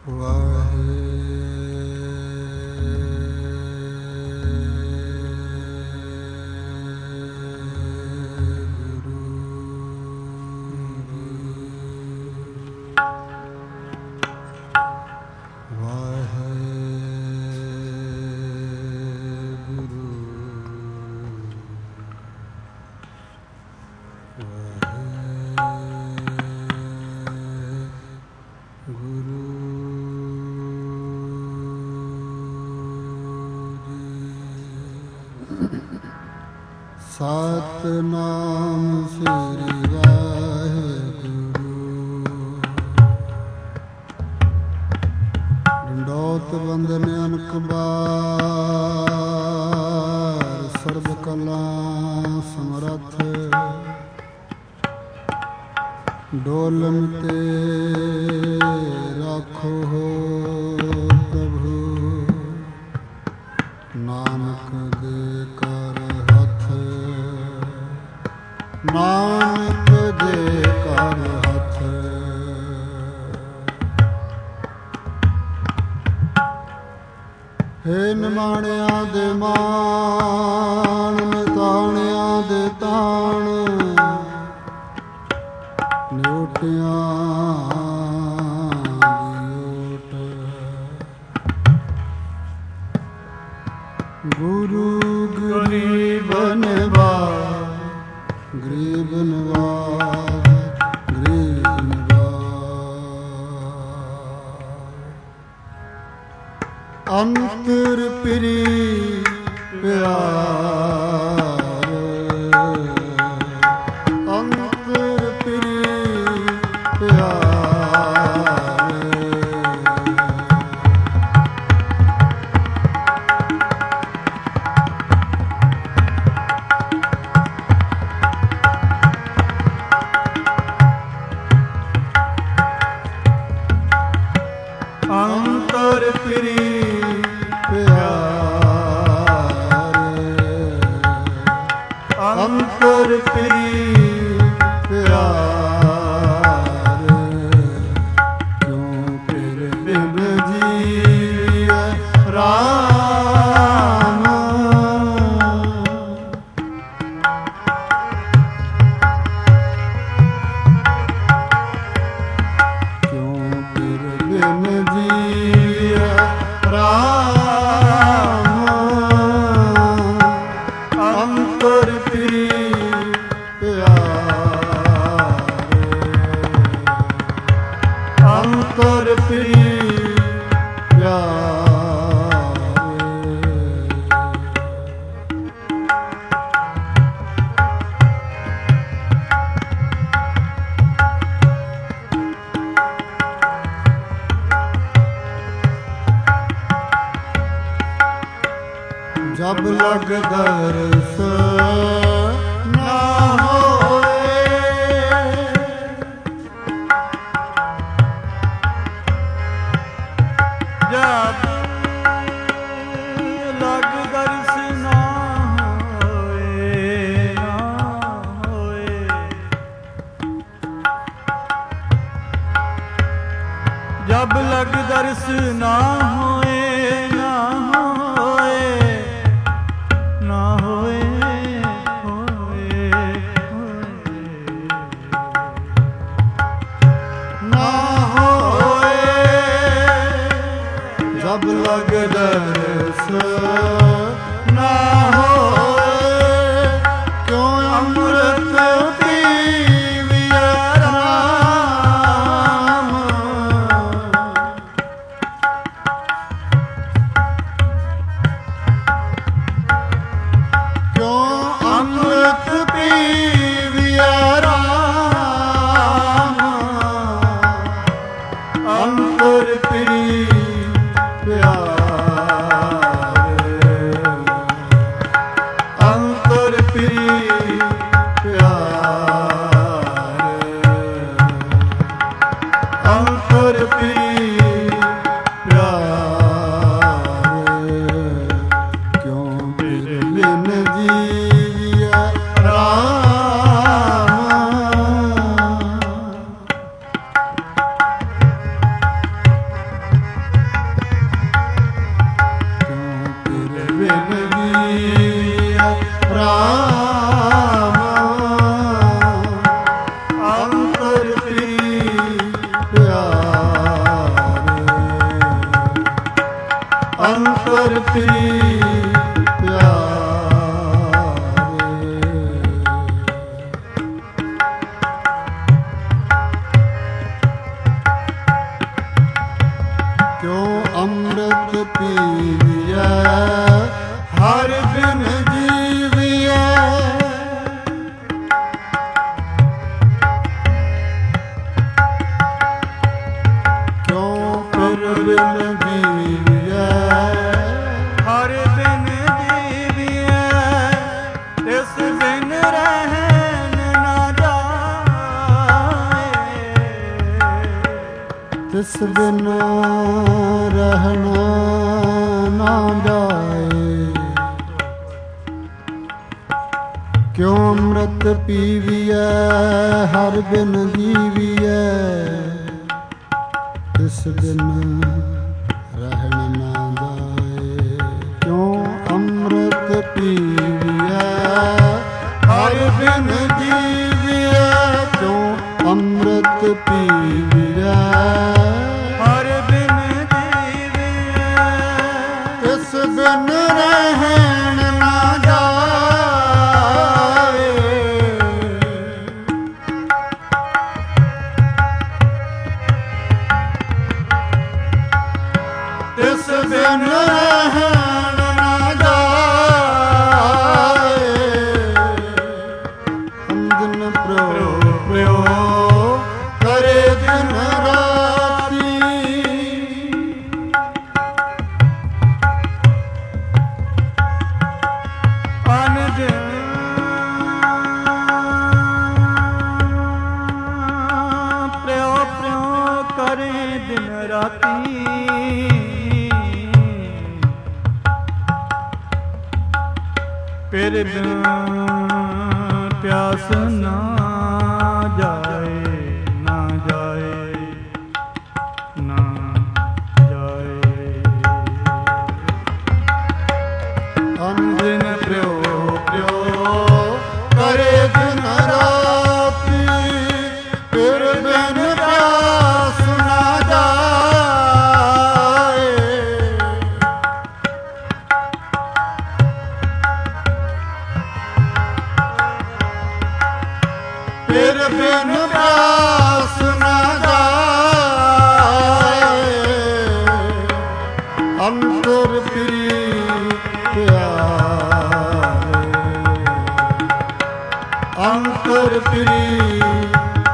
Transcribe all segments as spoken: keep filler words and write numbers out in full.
ਸਤਿਨਾਮ ਸ੍ਰੀ ਵਾਹਿਗੁਰੂ। ਡੰਡੋਤ ਬੰਦਨ ਅਨਕ ਬਾਰ, ਸਰਬ ਕਲਾ ਸਮਰੱਥ ਡੋਲਨ ਤੇ ਰਾਖੋ ਹੋ ਪ੍ਰਭੂ। ਨਾਨਕ ਦੇ ਕਰ ਨਾਨਕ ਦੇ ਕਰ ਹੱਥ। ਹੇ ਨਿਮਾਣਿਆਂ ਦੇ ਮਾਣ, ਨਿਤਾਣਿਆਂ ਦੇ ਤਾਣ, ਨਿਉਟਿਆਂ ਦੀ ਓਟ। ਗੁਰੂ ਗਰੀਬ ਨਿਵਾਜ, ਗਰੀਬ ਨਿਵਾਜ, ਗਰੀਬ ਨਿਵਾਜ। ਅੰਤਰ ਪ੍ਰੀ ਪਿਆਰ, ਅੰਤਰ ਪ੍ਰੀ ਪਿਆਰ। ਅੰਤਰ ਪ੍ਰੀ ਪਿਆਰ, ਅੰਤਰ ਪ੍ਰੀ ਪਿਆਰ। ਕਿਉਂ ਫਿਰ ਬਿਨ ਜੀਵਿਐ ਰਾਮ, ਕਿਉਂ ਫਿਰ ਬਿਨ ਜੀਵਿਐ ਰਾਮ। ਅੰਤਰ ਪ੍ਰੀ ਪਿਆਰ, ਅੰਤਰ ਪ੍ਰੀ ਪਿਆਰ। ਜਬ ਲਗ ਦਰਸ ਨਾ ਹੋਏ, ਜਬ ਲਗ ਦਰਸ ਨਾ ਹੋਏ, ਨਾ ਹੋਏ। ਜਬ ਲਗ ਦਰਸ ਨਾ ਹੋਏ, ਨਾ ਹੋਏ, ਨਾ ਹੋਏ, ਹੋਏ, ਹੋਏ, ਨਾ ਹੋਏ। ਜਬ ਲਗ ਦਰਸ ਨਾ ਹੋਏ, ਕਿਉਂ ਅੰਮ੍ਰਿਤ ਪੀਵਿਐ ਰਾਮ। ਕਿਉਂ ਅੰਮ੍ਰਿਤ ਪੀਵਿਐ ਰਾਮ। ਅੰਤਰ ਪ੍ਰੀ ਪਿਆਰ, ਅੰਤਰ ਪ੍ਰੀ ਪਿਆਰ, ਅੰਤਰ ਪ੍ਰੀ ਪਿਆਰ। ਕਿਉਂ ਫਿਰ ਬਿਨ ਜੀਵਿਐ ਰਾਮ। ਅੰਤਰ ਪ੍ਰੀਤ ਪਿਆਰੇ, ਅੰਤਰ ਪ੍ਰੀਤ ਪਿਆਰੇ। ਕਿਉ ਅੰਮ੍ਰਿਤ ਪੀਵੀਐ ਹਰ ਬਿਨ ਜੀਵੀਐ, ਬਿਨ ਜੀਵੀਐ ਹਰ ਬਿਨ ਜੀਵੀਐ, ਤਿਸ ਬਿਨ ਰਹਿਣ ਨਾ ਜਾਏ, ਤਿਸ ਬਿਨ ਰਹਿਣਾ ਨਾ ਜਾਏ। ਕਿਉ ਅੰਮ੍ਰਿਤ ਪੀਵੀਐ ਹਰ ਬਿਨ ਜੀਵੀਐ, ਤਿਸ ਬਿਨ ਰਹਿਣ ਨਾ ਜਾਏ। ਕਿਉ ਅੰਮ੍ਰਿਤ ਪੀਵੀਐ ਹਰ ਬਿਨ ਜੀਵੀਐ, ਕਿਉ ਅੰਮ੍ਰਿਤ ਪੀਵੀਐ ਹਰ ਬਿਨ ਜੀਵੀਐ, ਤਿਸ ਬਿਨ ਰਹਿਣ ਨਾ ਜਾਏ। ਤਿਸ ਬਿਨ ਰਹਿਣ ਨਾ ਜਾਏ। ਅੰਦਨ ਪ੍ਰੋ ਪ੍ਰੋ ਕਰੇ ਦਿਨ ਰਾਤੀ, ਅਨ ਦਿਨ ਪ੍ਰੋ ਪ੍ਰੋ ਕਰੇ ਦਿਨ ਰਾਤੀ, ਫਿਰ ਬਿਨ ਪਿਆਸ ਨਾ ਜਾਏ, ਨਾ ਜਾਏ, ਨਾ ਜਾਏ। ਅੰਦਿਨ ਪ੍ਰੋ ਪ੍ਰੋ ਕਰੇ ਦਿਨ ਰਾਤੀ, ਫਿਰ ਬਿਨ ਪਿਆਸ ਨਾ ਜਾਏ। ਫਿਰ ਬਿਨ ਪਿਆਸ ਨਾ ਜਾਏ। ਅੰਤਰ ਪ੍ਰੀਤ ਪਿਆਰੇ, ਅੰਤਰ ਪ੍ਰੀਤ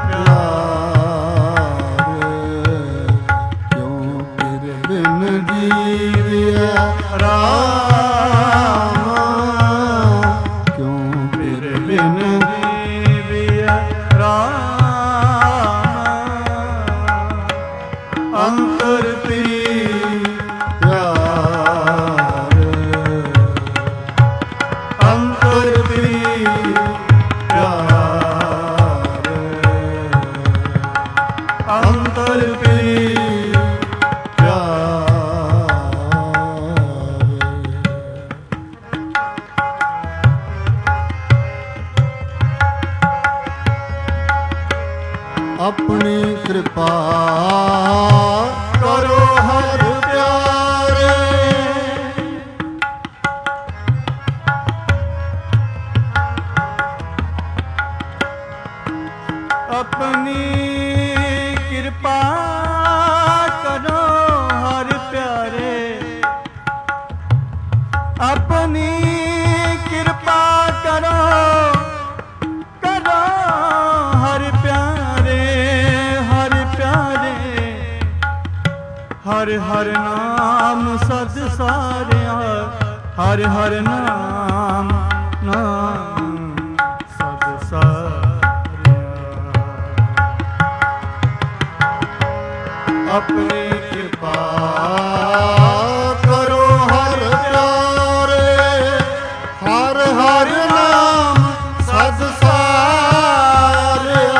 ਪਿਆਰੇ। ਕਿਉ ਫਿਰ ਬਿਨ ਜੀਵੀਐ ਰਾਮ, ਕਿਉ ਫਿਰ ਬਿਨ ਅੰਤਰ ਪ੍ਰੀਤ ਪਿਆਰੇ, ਅੰਤਰ ਪ੍ਰੀਤ ਪਿਆਰੇ, ਅੰਤਰ ਪ੍ਰੀਤ ਪਿਆਰੇ। ਆਪਣੀ ਕਿਰਪਾ ਕਰੋ ਹਰ ਪਿਆਰੇ, ਆਪਣੀ ਕਿਰਪਾ ਕਰੋ ਹਰ ਪਿਆਰੇ, ਆਪਣੀ ਕਿਰਪਾ ਕਰੋ ਕਰੋ ਹਰ ਪਿਆਰੇ, ਹਰ ਪਿਆਰੇ। ਹਰ ਹਰ ਨਾਮ ਸਦ ਸਾਰਿਆ, ਹਰ ਹਰ ਨਾਮ ਨਾਮ ਸਦ ਸਾਰਿਆ। ਆਪਣੀ ਕਿਰਪਾ ਕਰੋ ਹਰ ਪਿਆਰੇ, ਹਰ ਹਰ ਨਾਮ ਸਦ ਸਾਰਿਆ।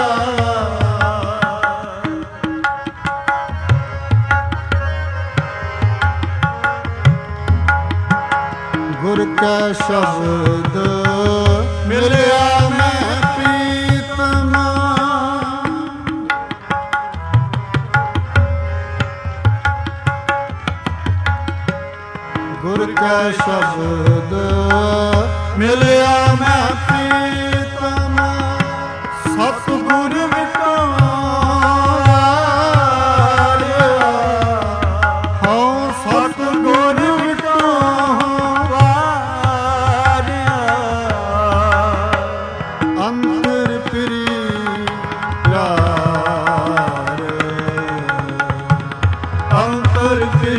ਗੁਰ ਕਾ ਸ਼ਬਦ ਮਿਲਿਆ ਮੈਂ ਪ੍ਰੀਤਮ, ਕੈ ਸ਼ਬਦ ਮਿਲਿਆ ਮੈਂ ਪ੍ਰੀਤਮ ਸਤਿਗੁਰ ਵਿਟਾਰਿਆ ਹਉ ਸਤਿਗੁਰ ਵਿਟਾਰਿਆ ਅੰਤਰ ਪ੍ਰੀ ਪਿਆਰ ਅੰਤਰ ਪ੍ਰੀ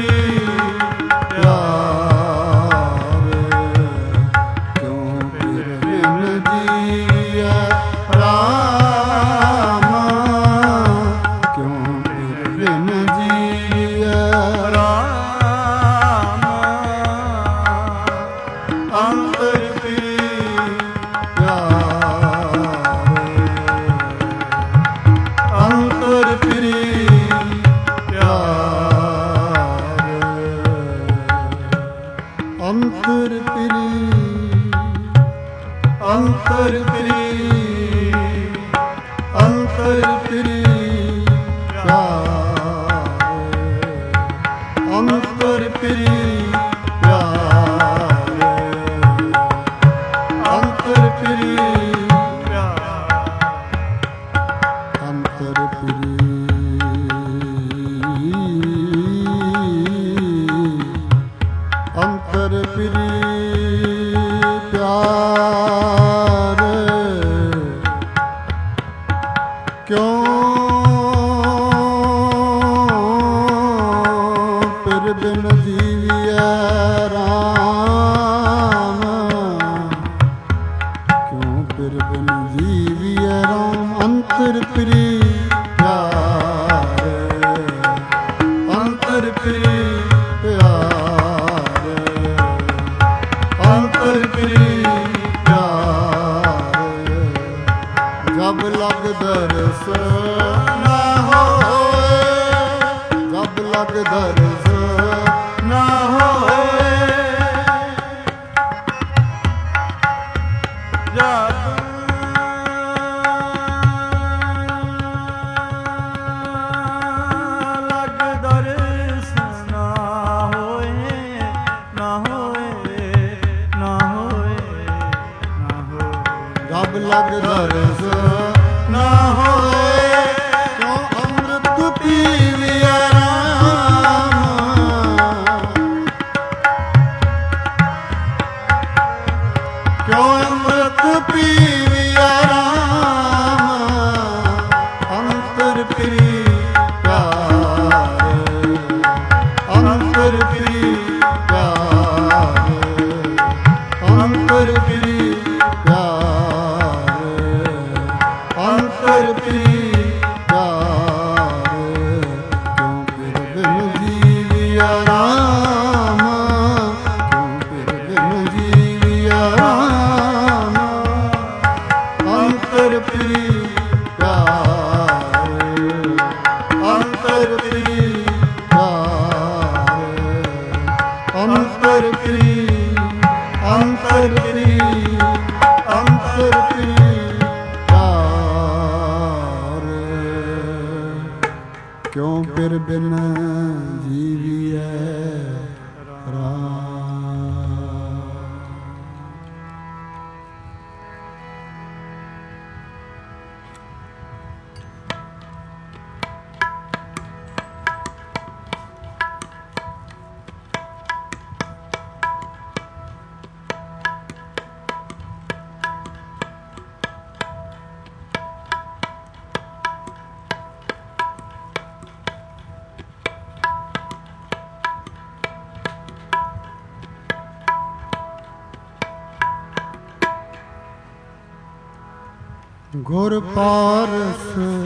ਗੁਰ ਪਾਰਸ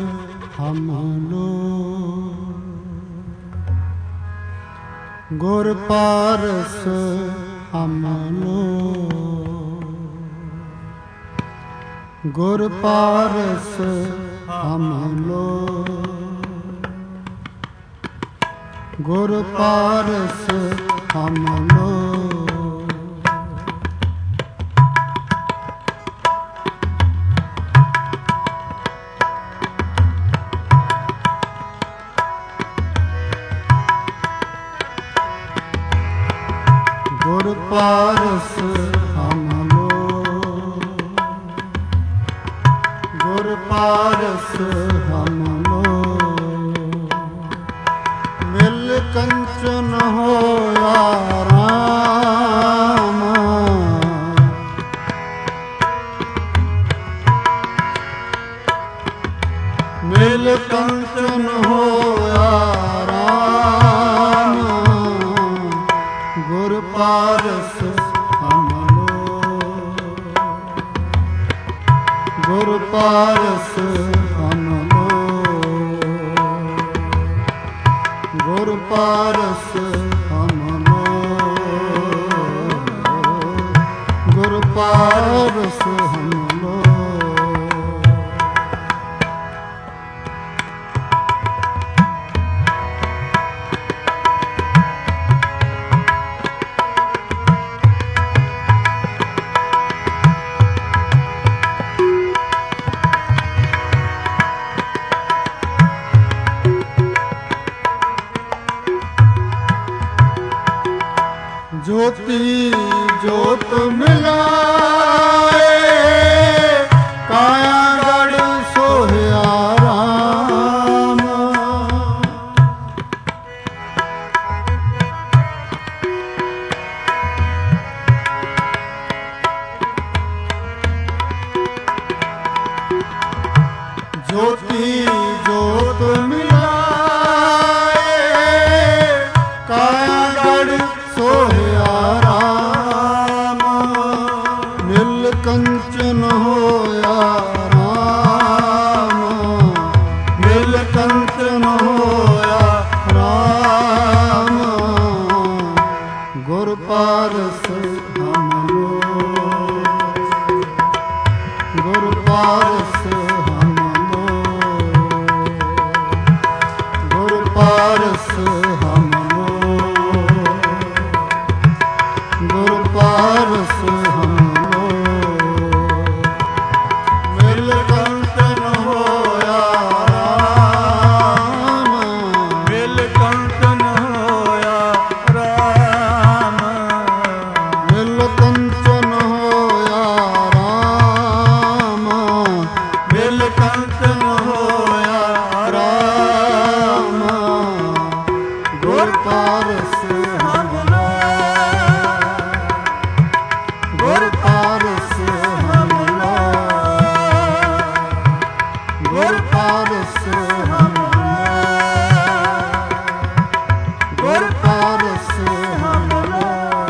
ਹਮ ਲੋ ਗੁਰ ਪਾਰਸ ਹਮ ਲੋ ਗੁਰ ਪਾਰਸ ਹਮ ਲੋ ਗੁਰ ਪਾਰਸ ਹਮ ਲੋ ਗੁਰ ਗੁਰ ਪਾਰਸ ਹਮ ਲੋ, ਗੁਰ ਪਾਰਸ ਹਮ ਲੋ। ਮਿਲ ਕੰਚਨ ਹੋਇਆ ਰਾਮ, ਮਿਲ ਕੰਚਨ ਹੋਇਆ ਰਾਮ, ਗੁਰ ਪਾਰਸ ਹਮ ਲੋ, ਗੁਰ ਪਾਰਸ ਹਮ ਲੋ, ਗੁਰ ਪਾਰਸ ਹਮ ਲੋ, ਗੁਰ ਪਾਰਸ ਹਮ ਲੋ। ਜੋਤੀ ਜੋਤ ਮਿਲਾਏ, ਕਾਇਆ ਗੜ ਸੋਹਿਆ ਰਾਮ। ਜੋਤੀ ਜੋਤ ਮਿਲਾਏ, ਕਾਇਆ ਗੜ ਸੋਹਿਆ ਰਾਮ। ਮਿਲ ਕੰਚਨ ਹੋਇਆ ਰਾਮ, ਮਿਲ ਕੰਚਨ ਹੋਇਆ ਰਾਮ, ਗੁਰ ਪਾਰਸ ਹਮ ਲੋ, ਗੁਰ ਪਾਰਸ ਹਮ ਲੋ, ਗੁਰ ਪਾਰਸ ਹਮ ਲੋ, ਗੁਰ ਪਾਰਸ ਹਮ ਲੋ। ਮਿਲ ਕੰਚਨ ਹੋਇਆ ਰਾਮ, ਮਿਲ ਕੰਚਨ ਹੋਇਆ ਰਾਮ, ਮਿਲ ਕੰਚਨ ਹੋਇਆ ਰਾਮ, ਮਿਲ ਕੰਚਨ ਹੋਇਆ ਰਾਮ, ਗੁਰ ਪਾਰਸ ਹਮ ਲੋ, ਗੁਰ ਪਾਰਸ ਹਮ ਲੋ, ਗੁਰ ਪਾਰਸ ਹਮ ਲੋ, ਗੁਰ ਪਾਰਸ ਹਮ ਲੋ।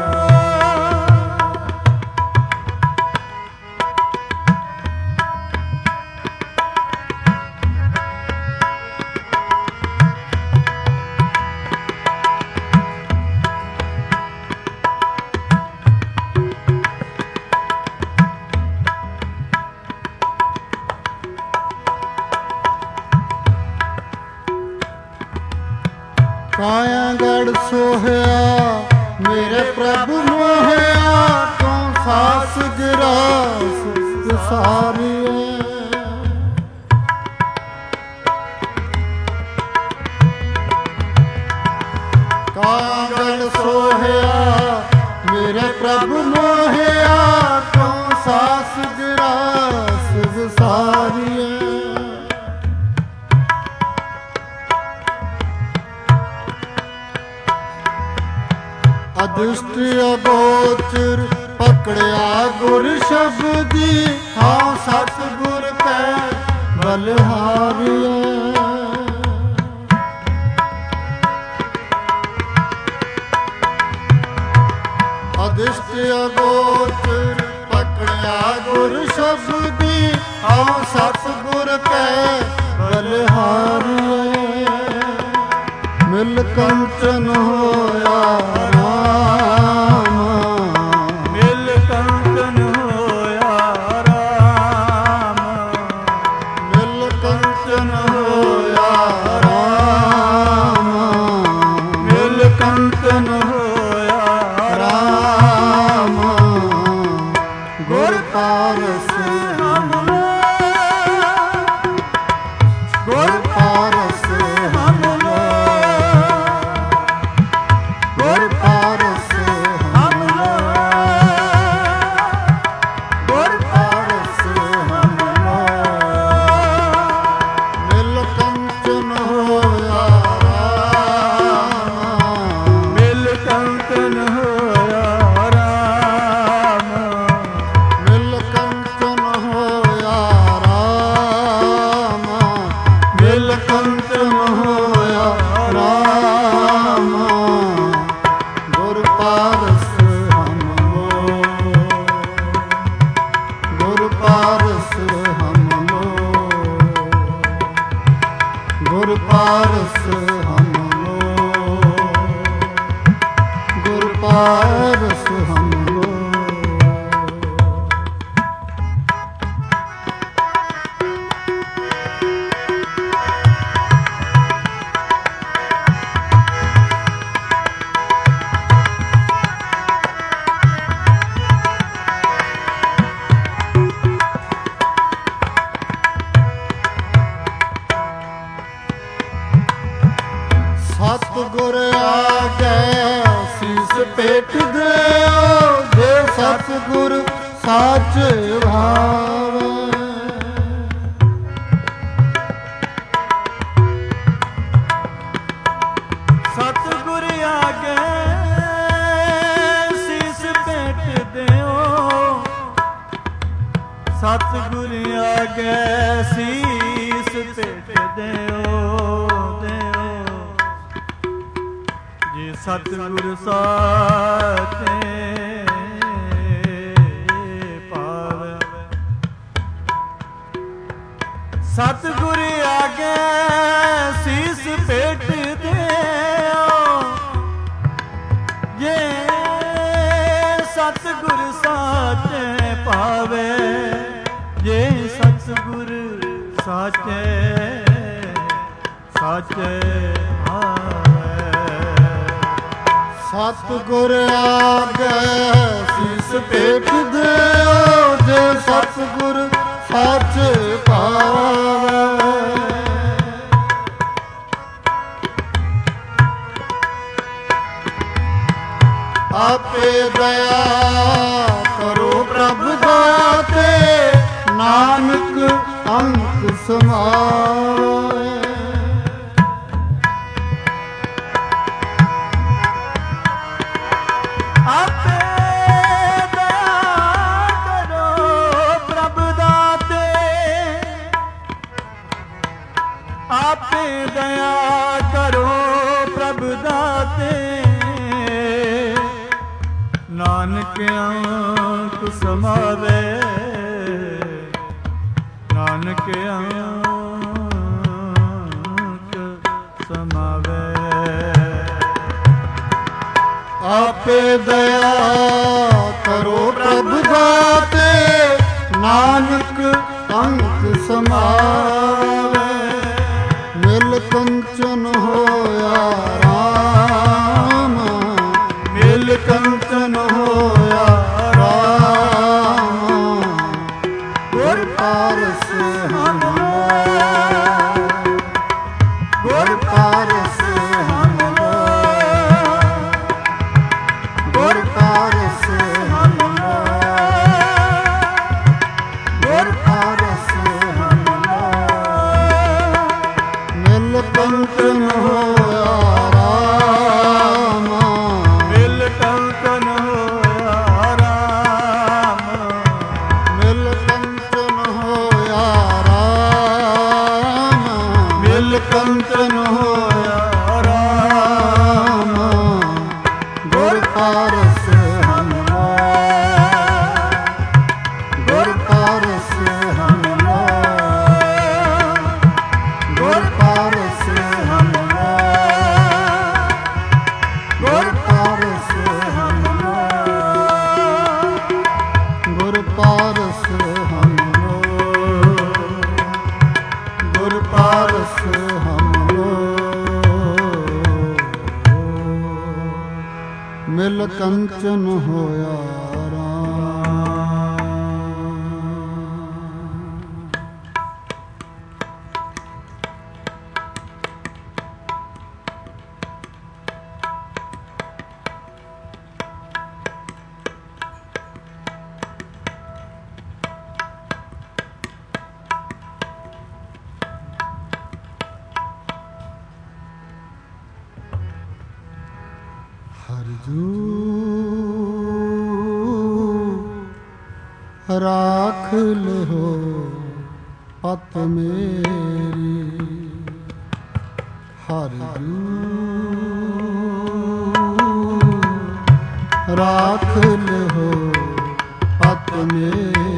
ਕਾਇਆ ਗੜ ਸੋਹਿਆ ਮੇਰੇ ਪ੍ਰਭੂ ਮੋਹਿਆ, ਤੂੰ ਸਾਸ ਗਿਰਾਸ ਵਿਸਾਰੀਏ। ਕਾਇਆ ਗੜ ਸੋਹਿਆ ਮੇਰੇ ਪ੍ਰਭੂ ਮੋਹਿਆ, ਤੂੰ ਸਾਸ ਗਿਰਾਸ ਵਿਸਾਰੀਏ। ਅਦਿਸ਼ਟ ਅਗੋਚਰ ਪਕੜਿਆ ਗੁਰ ਸ਼ਬਦੀ, ਹਾਂ ਸਤਿਗੁਰ ਕੈ ਬਲਿਹਾਰੀਏ। ਅਦਿਸ਼ਟ ਅਗੋਚਰ ਪਕੜਿਆ ਗੁਰ ਸ਼ਬਦੀ, ਹਾਂ ਸਤਿਗੁਰ ਕੈ ਬਲਿਹਾਰੀਏ। ਮਿਲ ਕੰਚਨ ਹੋਇਆ ਰਾਮ, ਮਿਲ ਕੰਚਨ ਹੋਇਆ ਰਾਮ, ਮਿਲ ਕੰਚਨ ਹੋਇਆ ਰਾਮ, ਮਿਲ ਕੰਚਨ ਹੋਇਆ ਰਾਮ, ਗੁਰ ਪਾਰਸ ਹਮ ਲੋ, ਗੁਰ ਪਾਰਸ ਹਮ ਲੋ, ਪਾਰਸ ਹਮ ਲੋ, ਗੁਰ ਪਾਰਸ ਹਮ ਲੋ। ਸਤਿਗੁਰ ਆਗੇ ਸੀਸ ਭੇਟ ਦਿਓ, ਜੇ ਸਤਿਗੁਰ ਸਾਚ ਭਾਵੈ। ਸਤਿਗੁਰ ਆਗੇ ਸੀਸ ਭੇਟ ਦਿਓ, ਸਤਿਗੁਰ ਆਗੇ ਸੀਸ ਭੇਟ ਦਿਓ, ਸਤਿਗੁਰ ਸਾਚੇ ਭਾਵੈ। ਸਤਿਗੁਰ ਆਗੇ ਸੀਸ ਭੇਟ ਦਿਓ, ਜੇ ਸਤਿਗੁਰ ਸਾਚੇ ਭਾਵੈ, ਜੇ ਸਤਿਗੁਰ ਸਾਚੇ ਸਾਚੇ ਸਤਿਗੁਰ ਆਗੇ ਸੀਸ ਭੇਟ ਦਿਓ, ਜੇ ਸਤਿਗੁਰ ਸਾਚ ਭਾਵੈ। ਆਪੇ ਦਇਆ ਕਰੋ ਪ੍ਰਭ ਦਾਤੇ, ਨਾਨਕ ਅੰਕ ਸਮਾਵੈ। ਆਪੇ ਦਇਆ ਕਰੋ ਪ੍ਰਭ ਦਾਤੇ, ਨਾਨਕ ਅੰਕ ਸਮਾਵੈ, ਨਾਨਕ ਅੰਕ ਸਮਾਵੈ। ਆਪੇ ਦਇਆ ਕਰੋ ਪ੍ਰਭ ਦਾਤੇ, ਨਾਨਕ ਅੰਕ ਸਮਾਵੈ। ਮਿਲ ਕੰਚਨ ਹੋਇਆ ਰਾਮ, ਮਿਲ ਕੰਚਨ ਹੋਇਆ ਰਾਮ, ਗੁਰ ਪਾਰਸ ਹਮ ਲੋ, ਗੁਰ ਪਾਰਸ ਹਮ ਲੋ, ਗੁਰ ਪਾਰਸ ਹਮ ਲੋ, ਗੁਰ ਪਾਰਸ ਹਮ ਲੋ। ਮਿਲ ਕੰਚਨ ਹੋਇਆ ਰਾਮ, ਮਿਲ ਕੰਚਨ ਹੋਇਆ ਰਾਮ, ਮਿਲ ਕੰਚਨ ਹੋਇਆ ਰਾਮ, ਮਿਲ ਕੰਚਨ ਹੋਇਆ ਰਾਮ, ਗੁਰ ਪਾਰਸ ਹਮ ਲੋ, ਗੁਰ ਪਾਰਸ ਹਮ ਲੋ, ਗੁਰ ਪਾਰਸ ਹਮ ਲੋ, ਗੁਰ ਪਾਰਸ ਹਮ ਲੋ, ਗੁਰ ਪਾਰਸ ਹਮ ਲੋ, ਗੁਰ ਪਾਰਸ ਹਮ ਲੋ। ਮਿਲ ਕੰਚਨ ਹੋਇਆ ਰਾਮ। ਹਰਜੂ ਰਾਖ ਲਿਓ ਪਤ ਮੇਰੀ, ਹਰਜੂ ਰਾਖ ਲਿਓ ਪਤ ਮੇਰੀ।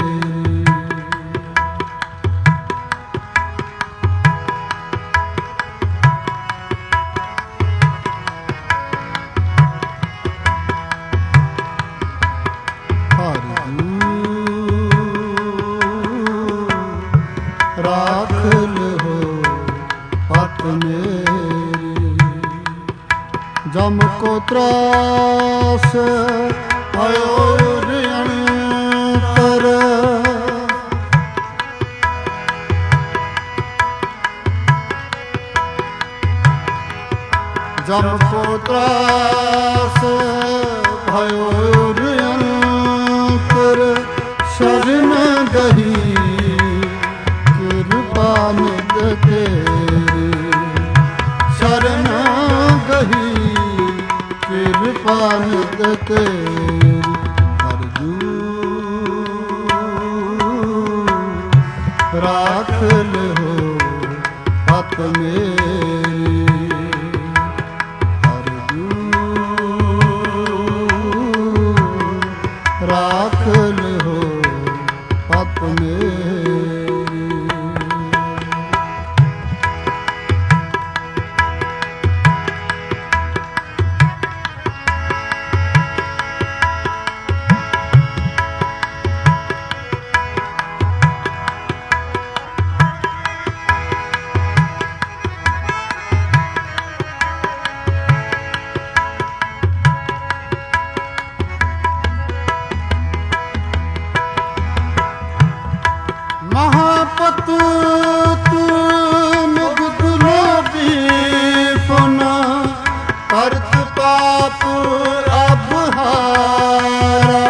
मेरी। जम को त्रास आयो रियंतर, जम को त्रास भयो रियंतर, शरण गही कृपा निध तेरी। शरण गही कृपा निध तेरी। हरजू राख लहो पत मेरी। हरजू राख लहो पत मेरी। महापतु तू मुग्ध लोभी पुना, करत पाप अब हारा।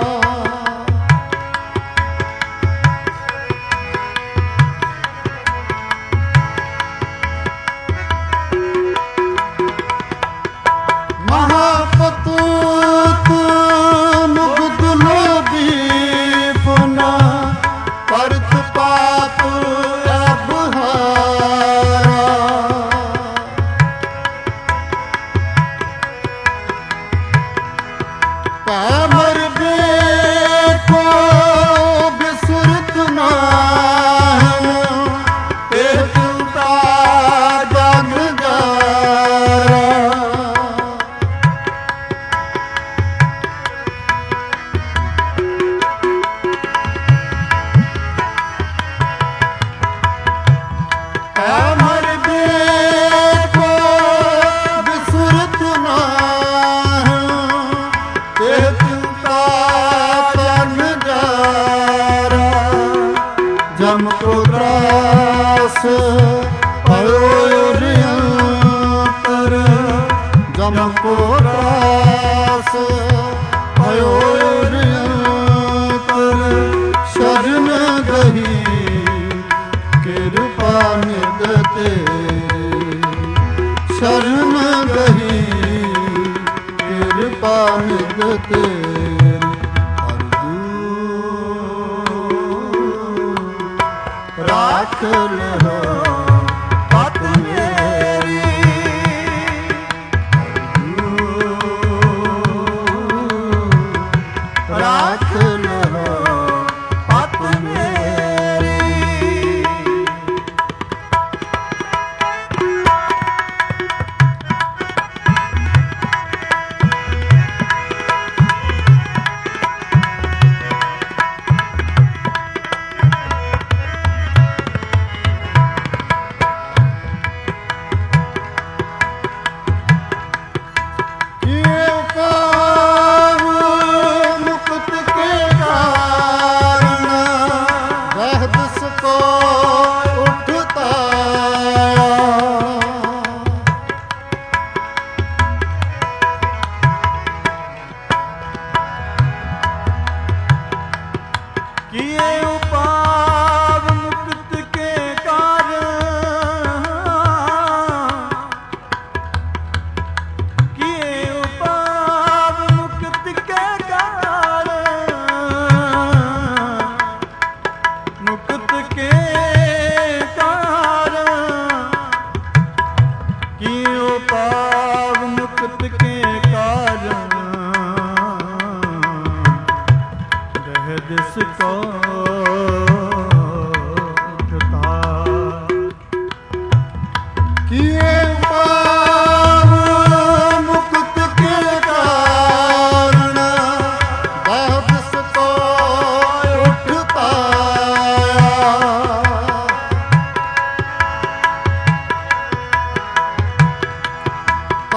महापतु तू मुग्ध लोभी पुना, करत पाप अब हारा। कामर देखो बिसुरत नाम, तेह चिंता जग गारा। अमर देखो बिसुरत नाम, तेह चिंता जग गारा। जम को त्रास भयो रियंतर, जम को त्रास भयो रियंतर, शरण गही कृपा निध तेरी। शरण गही कृपा निध तेरी। हरजू राख लहो पत मेरी। हरजू राख लहो पत मेरी।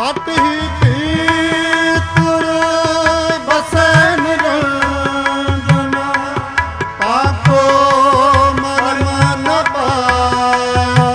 ਕਟ ਹੀ ਭੀਤਰ ਬਸੈ ਨਿਰੰਜਨ, ਤਾਕੋ ਮਰਮ ਨ ਪਾਇਆ।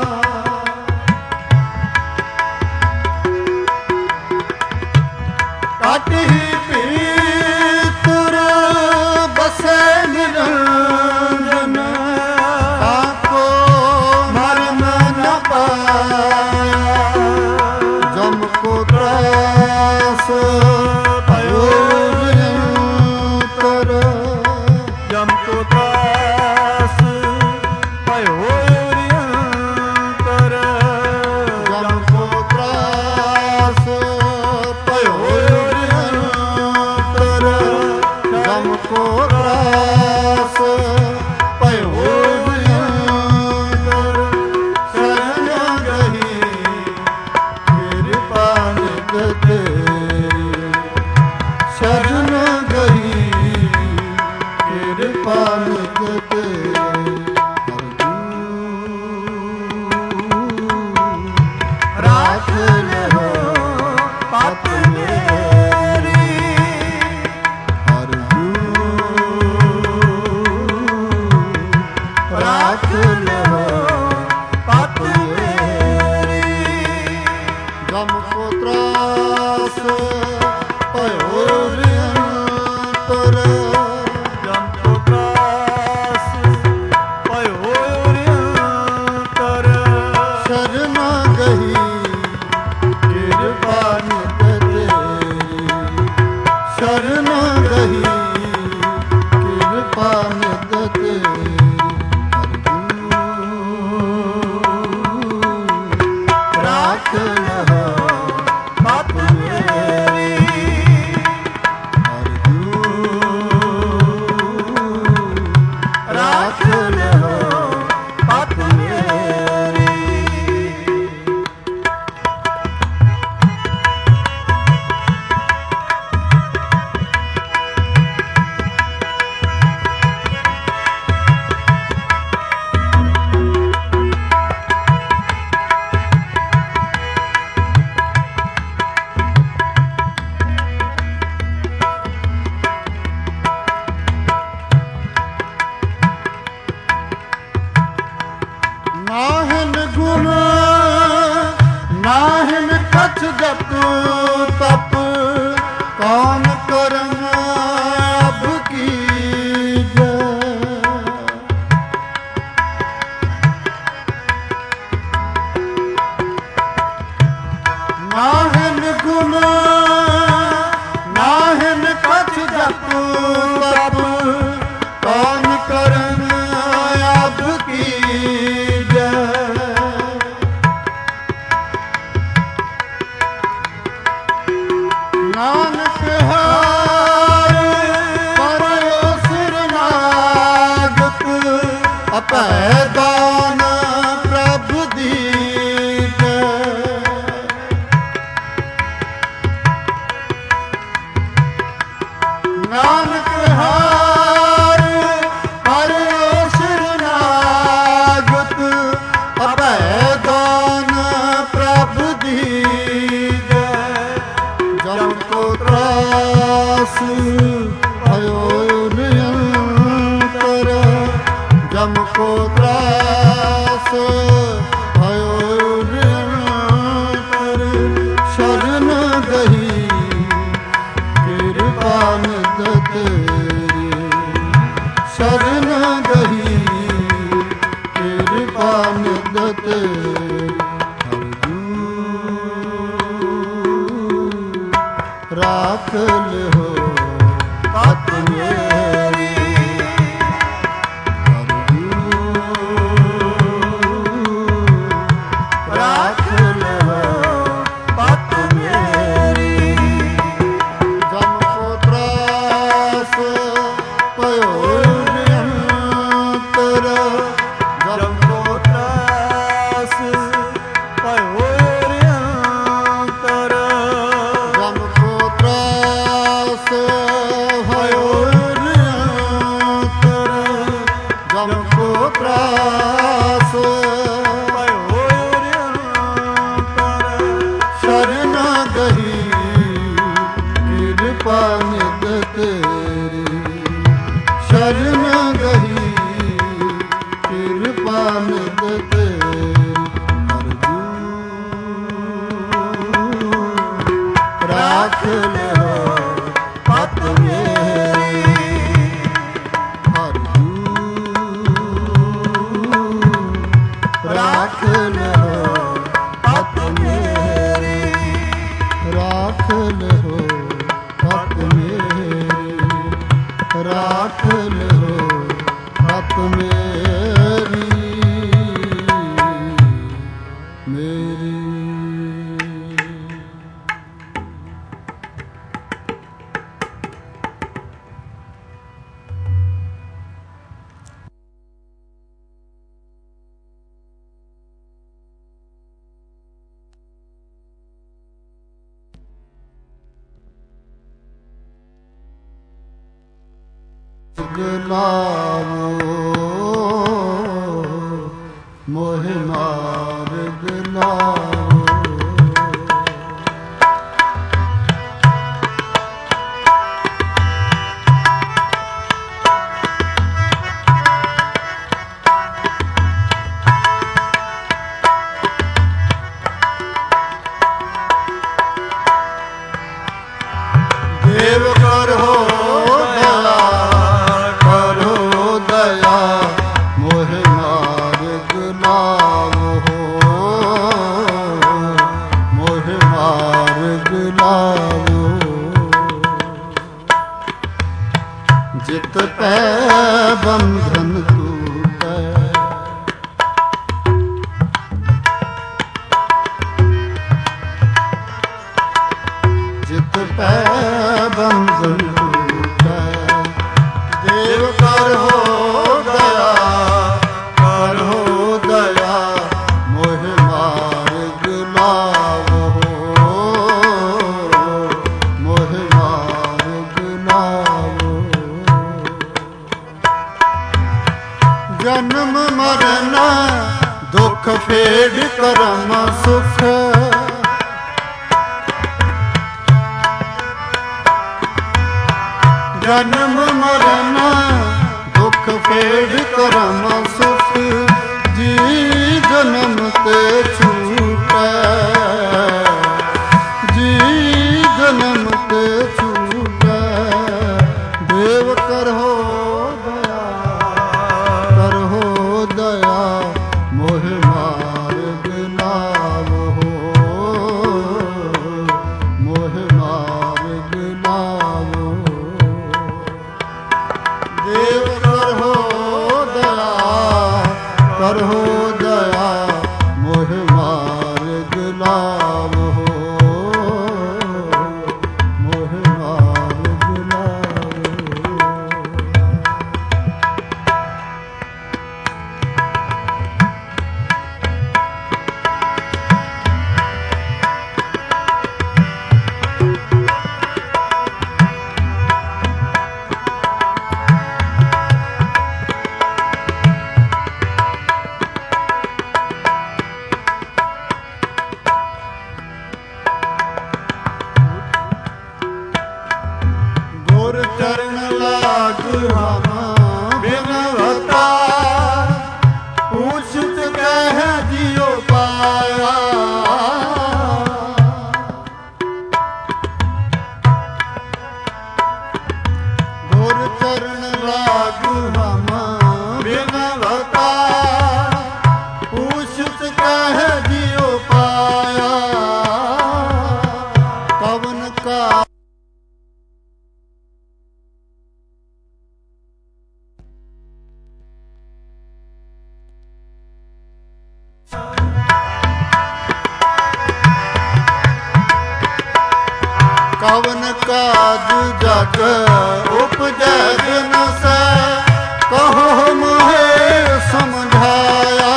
ਕਟ ਹੀ ਭੀਤਰ ਬਸੈ ਨਿਰੰਜਨ, ਤਾਕੋ ਮਰਮ ਨ ਪਾਇਆ। ਜਮ ਕੋ ਤਰਾਸ ਭਇਓ ਨਿਰੰਤਰ, ਜਮ ਕੋ ਤਰਾਸ ਭਇਓ ਨਿਰੰਤਰ, ਜਮ ਕੋ ਤਰਾਸ ਭਇਓ ਨਿਰੰਤਰ, ਜਮ ਕੋ ਤਰਾਸ ਭਇਓ ਨਿਰੰਤਰ। ਸ਼ਰਨ ਗਹੀ ਕਿਰਪਾ ਨਿਤ ਤੇਰੀ, ਸ਼ਰਨ ਗਹੀ ਕਿਰਪਾ ਨਿਤ ਤੇਰੀ। ਰਾਖ ਲਹੋ ਪਤ ਮੇਰੀ, ਹਰਿ ਰਾਖ ਲਹੋ ਪਤ ਮੇਰੀ। ਜਮ ਕੋ ਤਰਾਸ ਭਇਓ ਨਿਰੰਤਰ, ਜਮ ਕੋ ਤਰਾਸ ਭਇਓ ਨਿਰੰਤਰ, ਸ਼ਰਨ ਗਹੀ ਕਿਰਪਾ ਨਿਤ ਤੇਰੀ, ਸ਼ਰਨ ਗਹੀ ਕਿਰਪਾ ਨਿਤ ਤੇਰੀ। ਰਾਖ ਲਹੋ ਪਤ ਮੇਰੀ, ਰਾਖ ਲਹੋ ਪਤ ਮੇਰੀ। ਨਾਹਿਨ ਗੁਣ ਨਾਹਿਨ ਕਛ ਜਪ ਤਪ, ਕੌਣ ਕਰਮ ਅਬ ਕੀਜੈ। ਨਾਹਿਨ ਗੁਣ ਨਾਹਿਨ ਕਛ ਜਪ ਤਪ, ਕੌਣ ਕਰਮ ਅਬ ਕੀਜੈ। ਨਾਨਕ ਹਾਰ ਪਰਿਓ ਸਿਰਨਾਗਤ, ਅਭੈ ਦਾਨ ਪ੍ਰਭ ਦੀਜੈ। ਨਾਨਕ ਹਾਰ ਪਰਿਓ ਸਿਰਨਾਗਤ, ਅਭੈ ਦਾਨ ਪ੍ਰਭ ਦੀਜੈ। ਜਮ ਕੋ ਤਰਾਸ ਭਇਓ ਨਿਰੰਤਰ, ਜਮ ਕੋ ਤਰਾਸ ਭਇਓ ਨਿਰੰਤਰ। ਸ਼ਰਨ ਗਹੀ ਕਿਰਪਾ ਨਿਤ ਤੇਰੀ, ਸ਼ਰਨ ਗਹੀ ਕਿਰਪਾ ਨਿਤ ਤੇਰੀ। ਰਾਖ ਲਹੋ ਪਤ ਮੇਰੀ, ਰਾਖ ਲਹੋ ਪਤ ਮੇਰੀ। ਜਮ ਕੋ ਤਰਾਸ ਭਇਓ ਨਿਰੰਤਰ, ਜਮ ਕੋ ਤਰਾਸ ਭਇਓ ਨਿਰੰਤਰ, ਜਮ ਕੋ ਤਰਾਸ ਲਿਓ ਪਤ ਮੇਰੀ। ਰਾਖ ਲਿਓ ਪਤ ਮੇਰੀ। ਰਾਖ ਲਿਓ ਪਤ ਮੇਰੀ। ਰਾਖ ਲਿਓ ਪਤ ਮੇਰੀ ਮੇਰੀ। ਲਾਵੋ ਮੋਹਿ ਮਾਰਗ ਲਾਵੋ। ਦੇਵ ਕਰੋ ਜਿਤ ਪੈ ਬੰਧਨ ਟੂਟੈ। ਜਿਤ ਪੈ ਬੰਧਨ ਟੂਟੈ। ਦੇਵ ਕਰਹੁ ਦਇਆ ਕਰਹੁ ਦਇਆ ਮੋਹਿ ਮਾਰਗ ਲਾਵਹੁ ਮੋਹਿ ਮਾਰਗ ਲਾਵਹੁ। ਜਨਮ ਮਰਨ ਦੁਖ ਫੇੜ ਕਰਮ ਸੁਖ। ਜਨਮ ਮਰਨ ਦੁਖ ਫੇੜ ਕਰਮ ਸੁਖ। ਜੀ ਜਨਮ ਤੇ ਛੂਟੈ। ਜੀ ਜਨਮ ਤੇ ਛੂਟੈ। ਦੇਵ ਕਰਹੁ ਦਇਆ ਮੋਹਿ ਮਾਰਗ ਲਾਵਹੁ ਮੋਹਿ ਮਾਰਗ ਲਾਵਹੁ। ਦੇਵ ਕਰਹੁ ਦਇਆ ਕਰਹੁ ਦਇਆ ਮੋਹਿ ਮਾਰਗ ਲਾਵਹੁ ਮੋਹਿ ਮਾਰਗ ਲਾਵਹੁ। ਗੁਰ ਚਰਨ ਲਾਗ ਹਮ ਬਿਨਵਤਾ। ਪੂਛਤ ਕਹਿ ਜਿਉ ਪਾਇਆ। ਗੁਰ ਚਰਨ ਲਾਗ ਹਮ ਬਿਨਵਤਾ। ਪੂਛਤ ਕਹਿ ਜਿਉ ਪਾਇਆ। ਕਵਨ ਕਾ ਕਵਨ ਕਾਜ ਜਗ ਉਪਜੈ ਬਿਨ ਸੈ। ਕਹੋ ਮੋਹਿ ਸਮਝਾਇਆ।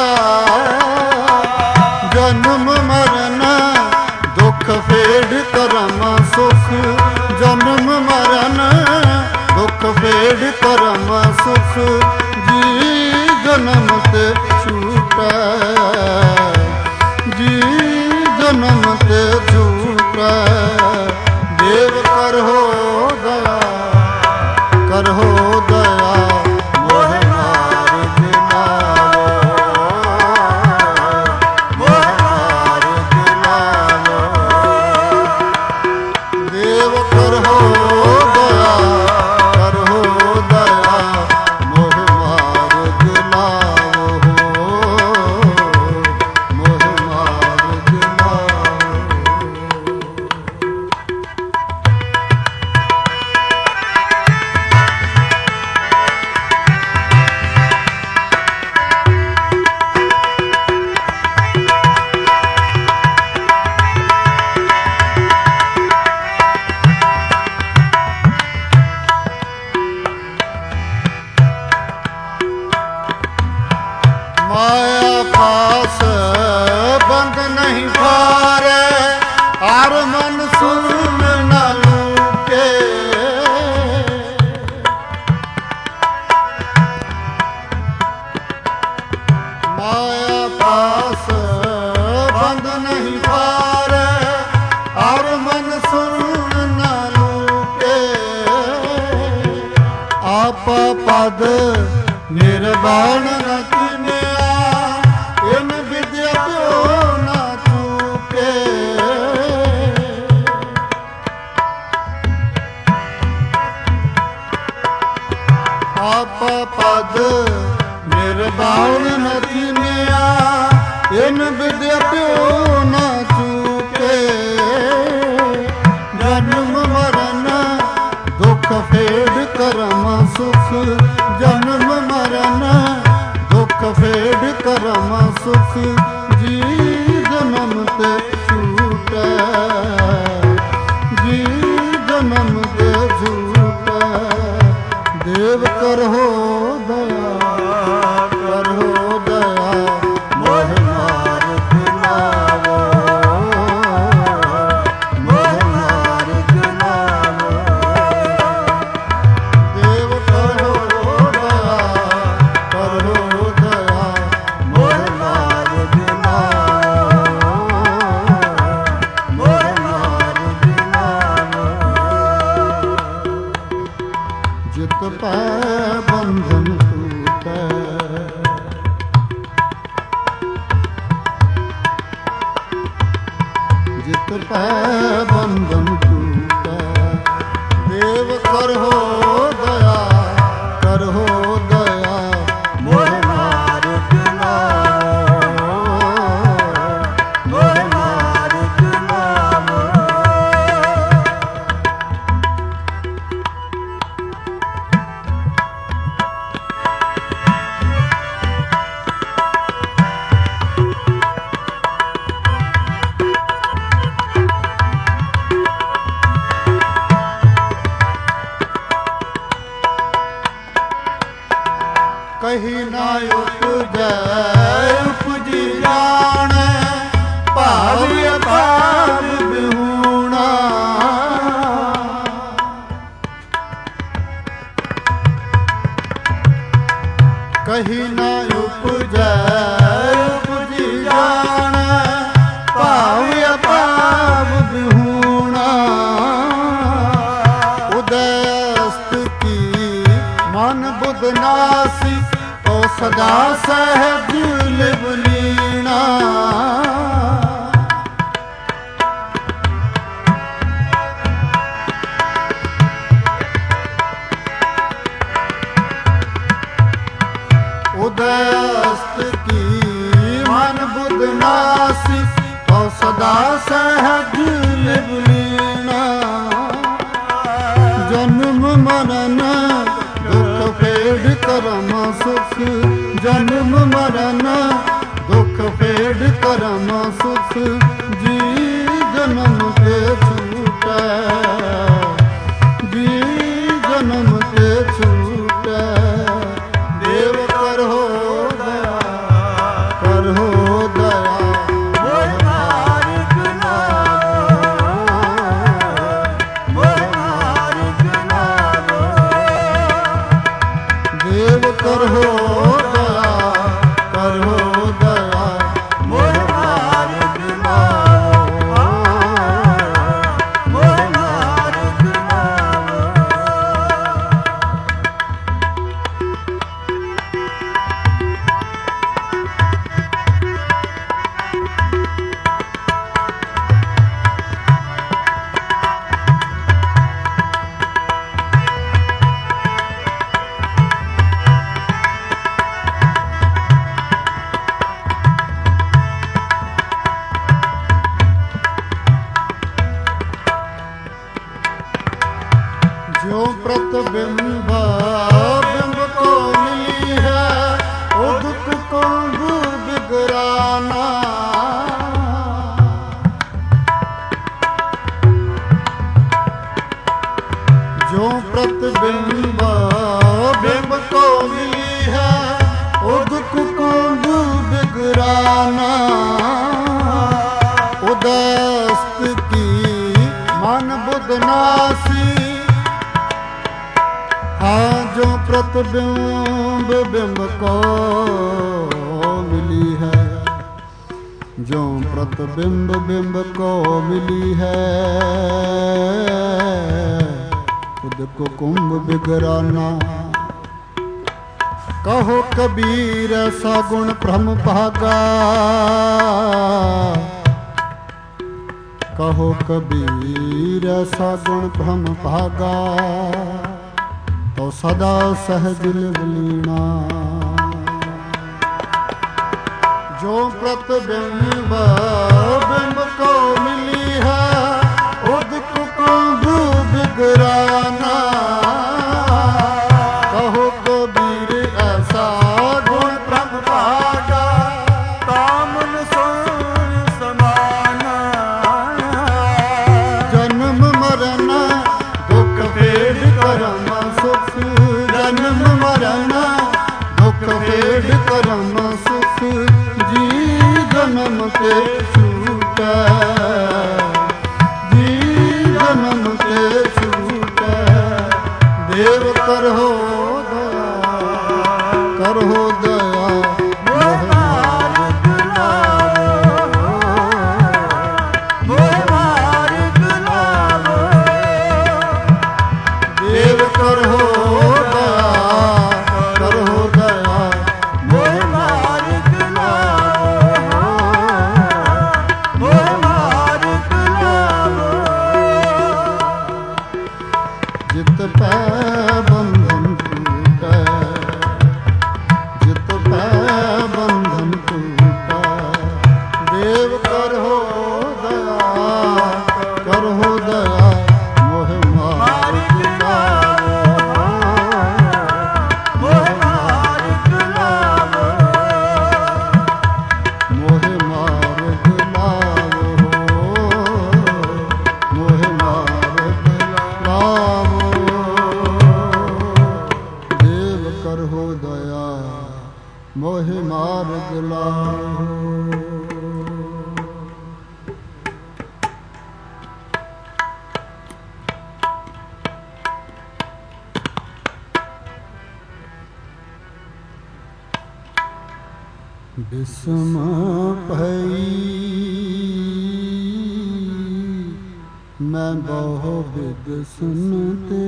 ਜਨਮ ਮਰਨ ਦੁਖ ਫੇੜ ਕਰਮ ਸੁਖ। ਜਨਮ ਮਰਨ ਦੁਖ ਫੇੜ ਕਰਮ ਸੁਖ। ਜੀ ਜਨਮ ਤੇ ਛੂਟੈ। ਜੀ ਜਨਮ ਤੇ ਛੂਟੈ। ਦੇਵ ਕਰਹੁ ਦਇਆ ਕਰਹੁ ਦਇਆ ਮੋਹਿ ਮਾਰਗ ਲਾਵਹੁ ਮੋਹਿ ਮਾਰਗ ਲਾਵਹੁ। ਦੇਵ ਹਰ ਮਨ ਸੁਣ ਨਾ ਲੂਕੇ। ਮਾਇਆ ਪਾਸ ਬੰਦ ਨਹੀਂ ਪਾਰੇ, ਹਰ ਮਨ ਸੁਣ ਨਾ ਲੂਕੇ। ਆਪਾ ਪਦ ਨਿਰਵਾਣ ਨ ਕੀਨਿਆ, ਇਨ ਵਿਦਿਆ ਪਿਓ ਨਾ ਚੂਕੇ। ਆਪਾ ਪਦ ਨਿਰਵਾਣ ਨ ਕੀਨਿਆ, ਇਨ ਵਿਦਿਆ ਪਿਓ ਨਾ ਚੂਕੇ। ਜਨਮ ਮਰਨ ਦੁਖ ਫੇਡ ਕਰਮ ਸੁਖ, ਜਨਮ ਮਰਨ ਦੁਖ ਫੇਡ ਕਰਮ ਸੁਖ। ਜੀ ਜਨਮ ਤੇ ਛੂਟੈ, ਜੀ ਜਨਮ ਤੇ ਛੂਟੈ। ਦੇਵ ਕਰਹੁ ਦਇਆ, ਕਰਹੁ ਦਇਆ, ਮੋਹ ਮਾਰਗ ਲਾਵੋ, ਮੋਹ ਮਾਰਗ ਲਾਵੋ। ਦੇਵ ਕਰਹੁ ਦਇਆ, ਕਰਹੁ ਦਇਆ, ਮੋਹ ਮਾਰਗ ਲਾਵੋ, ਮੋਹ ਮਾਰਗ ਲਾਵੋ। ਜਿਤ ਪੈ ਬੰਧਨ ਟੂਟੈ, ਜਿਤ ਪੈ ਬੰਧਨ ਟੂਟੈ। ਦੇਵ ਕਰਹੁ ਦਇਆ, ਕਰਹੁ ਦਇਆ, ਮੋਹ ਮਾਰਗ ਲਾਵੋ, ਮੋਹ ਮਾਰਗ ਲਾਵੋ। ਕਹੀ ਨਾ ਉਪਜੈ ਉਪਜੀ ਜਾਣੈ, ਭਾਵ ਅਭਾਵ ਬਿਹੂਣਾ। ਕਹੀ ਨਾ ਉਪਜੈ ਉਪਜੀ ਜਾਣੈ, ਭਾਵ ਅਭਾਵ ਬਿਹੂਣਾ। ਉਦੈ ਅਸਤ ਕੀ ਮਨ ਬੁੱਧ ਨਾਸੀ, ਓ ਸਦਾ ਸਹਿਜ ਲਿਵ ਲੀਣਾ। ਉਦੈ ਅਸਤ ਕੀ ਮਨ ਬੁੱਧ ਨਾਸੀ, ਓ ਸਦਾ ਸਹਿਜ ਲਿਵ ਲੀਣਾ। ਜਨਮ ਮਰਨ ਦੁਖ ਫੇਡ ਕਰਮ ਸੁਖ, ਜਨਮ ਮਰਨ ਦੁਖ ਫੇਡ ਕਰਮ ਸੁਖ। ਜੀ ਜਨਮ ਤੇ ਛੂਟੈ, ਜੀ ਜਨਮ ਤੇ ਛੂਟੈ। ਦੇਵ ਕਰਹੁ ਦਇਆ, ਕਰਹੁ ਦਇਆ, ਮੋਹ ਮਾਰਗ ਲਾਵੋ, ਮੋਹ ਮਾਰਗ ਲਾਵੋ। ਦੇਵ ਕਰਹੁ ਦਇਆ, ਕਰਹੁ ਦਇਆ, ਮੋਹ ਮਾਰਗ ਲਾਵੋ, ਮੋਹ ਮਾਰਗ ਲਾਵੋ। जो प्रतिबिंब बिंब को मिली है, उदक को बिगराना। जो प्रतिबिंब बिंब को मिली है, उदक को बिगराना। उदस्त की प्रतिबिंब बिंब को मिली है, जो प्रतिबिंब बिंब को मिली है, खुद को कुंभ बिगराना। कहो कबीर ऐसा गुण भ्रम भागा, कहो कबीर ऐसा गुण भ्रम भागा, तो सदा सहज लीना। जो प्रतिबिंब बिंब को मिली है, उद कुंभ बिगराना। कहो कबीर ऐसा गुण भ्रम भागा, कामन सोन समाना। जन्म मरण दुख भेद करम सुख, जन्म मरण दुख भेद करम सुख, जी जन्म के छूटे, जी जन्म के छूटे। देव करहो दया, करहो दया, मोह मार्ग लावो, मोह मार्ग लावो। देव करहो दया, करहो दया, मोह मार्ग लावो, मोह मार्ग लावो। जित पै बंधन टूटै, जित पै बंधन टूटै। देव करहो दया, करहो दया, मोह मार्ग लावो, मोह मार्ग लावो। मोह मार्ग लावो, मोह मार्ग लावो। देव करहो दया, मोह मार्ग लावो। बिसम भई मैं बहु विद सुनते,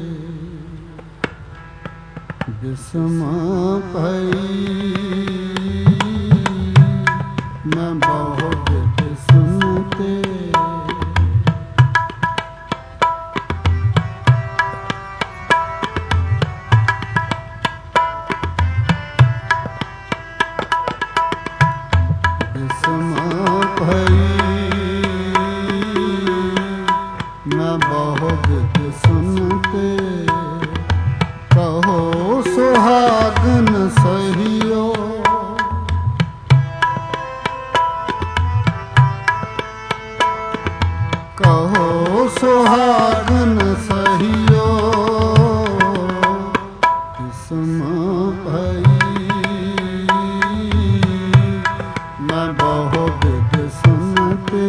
बिसम भई मैं बहु विद सुनते। बिसम भई मैं बहु विद सुनते, कहो सुहागन सहियो, कहो सुहागन सहियो। बिसम भई मैं बहु विद सुनते,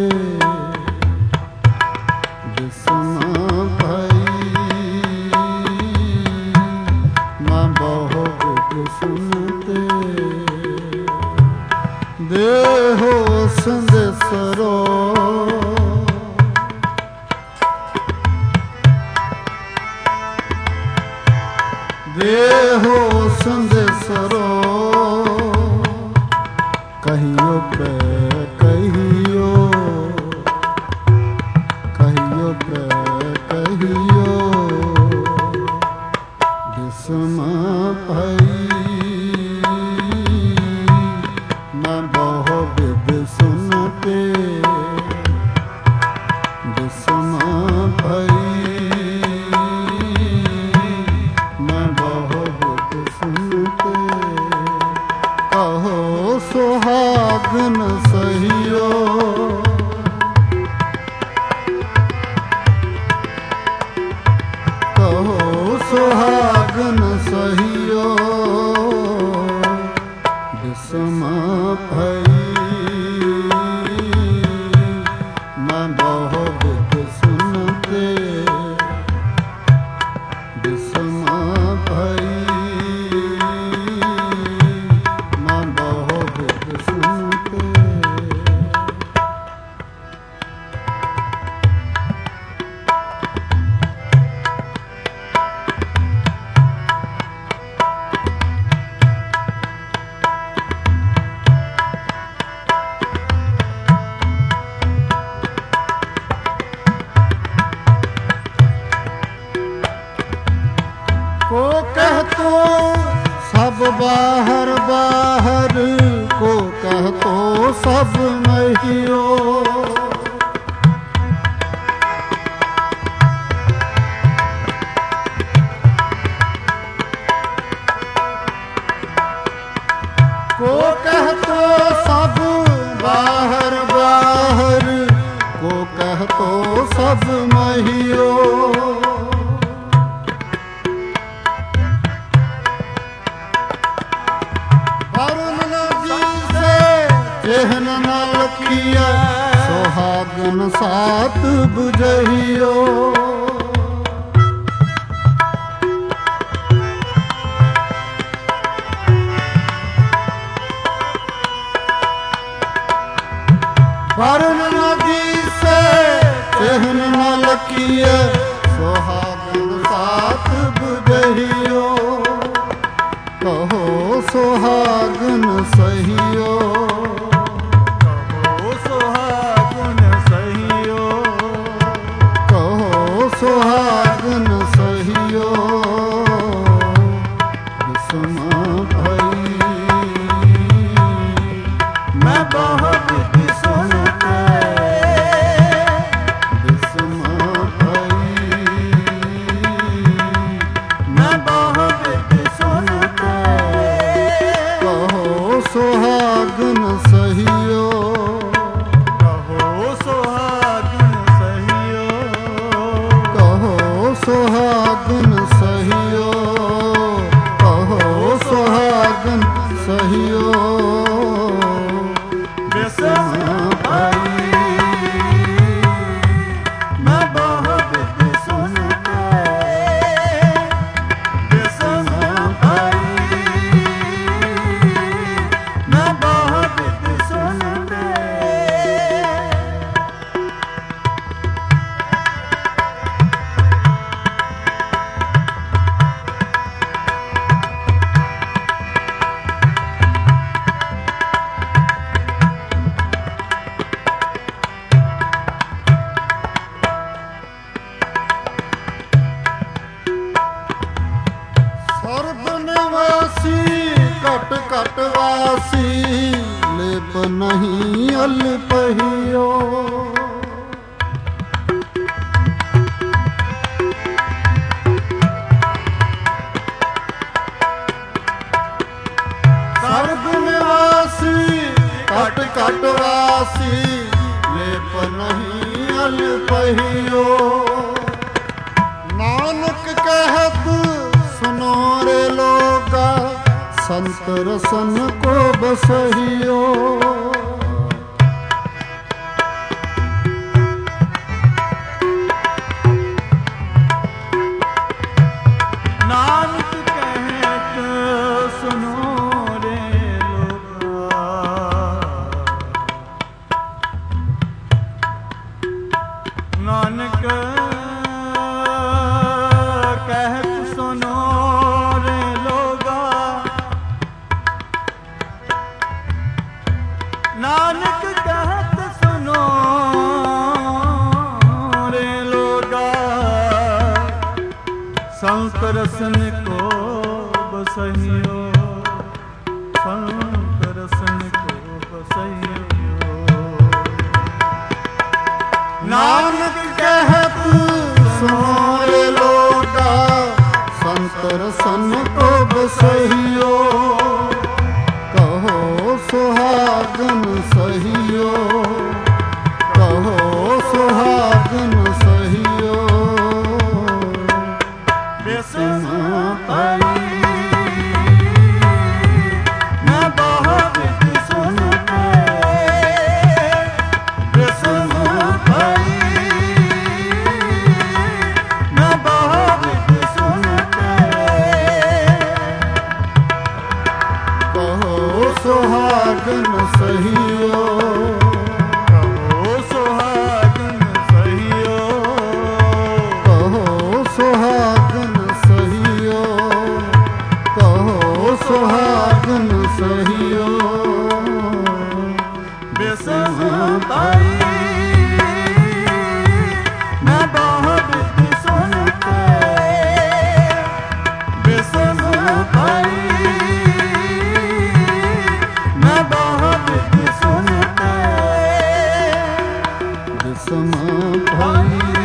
बिसम भई मैं बहु विद सुनते। देहो संदेसरो, देहो संदेसरो, कहियो पे कहियो, कहियो पे कहियो। बिसम भई मैं बहु विद सुनते, बिसम भई मैं बहु विद सुनते। कहो सुहागन बाहर बाहर को कह तो सब महियो। को कह तो सब बाहर बाहर को कह तो सब महियो। एहन नल किया सोहागन साथ बुझहियो। वरुण नदी से एहन नल किया सोहागन साथ बुझहियो। कहो सोहागन सहियो। सुहागन सहियो। बिसम भई मैं बहुत सुनते। बिसम भई मैं बहुत सुनते। कहो सुहागन सहियो। सुहागन सहियो। कहो सुहागन सहियो। बिसम भई मैं बहुत सुनते। बिसम भई मैं बहुत सुनते। कट कट वासी लेप नहीं अल्पहियो। सर्व निवासी कट कट वासी लेप नहीं अल्पहियो। नानक कहत सुनो रे लोगा संत रसन को बसहियो। नानक कहत सुनो रे लोगा। नानक कहत सुनो रे लोगा। नानक कहत सुनो रे लोगा। संत रसन को बसहियो। संत रसन को बसहियो। नानक कहत सुनो रे लोगा। संत रसन को बसहियो। कहो सुहागन सहियो। कहो सुहागन सहियो। बिसम भई मैं बहुत सुनते। बिसम भई मैं बहुत सुनते। कहो सुहागन सहियो। ਭਈ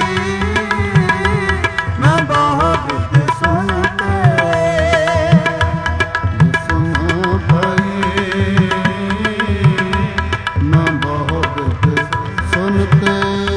ਮੈਂ ਬਹੁਤ ਸੁਣਤੇ ਸੁਨ ਭਈ ਮੈਂ ਬਹੁਤ ਸੁਨਤੇ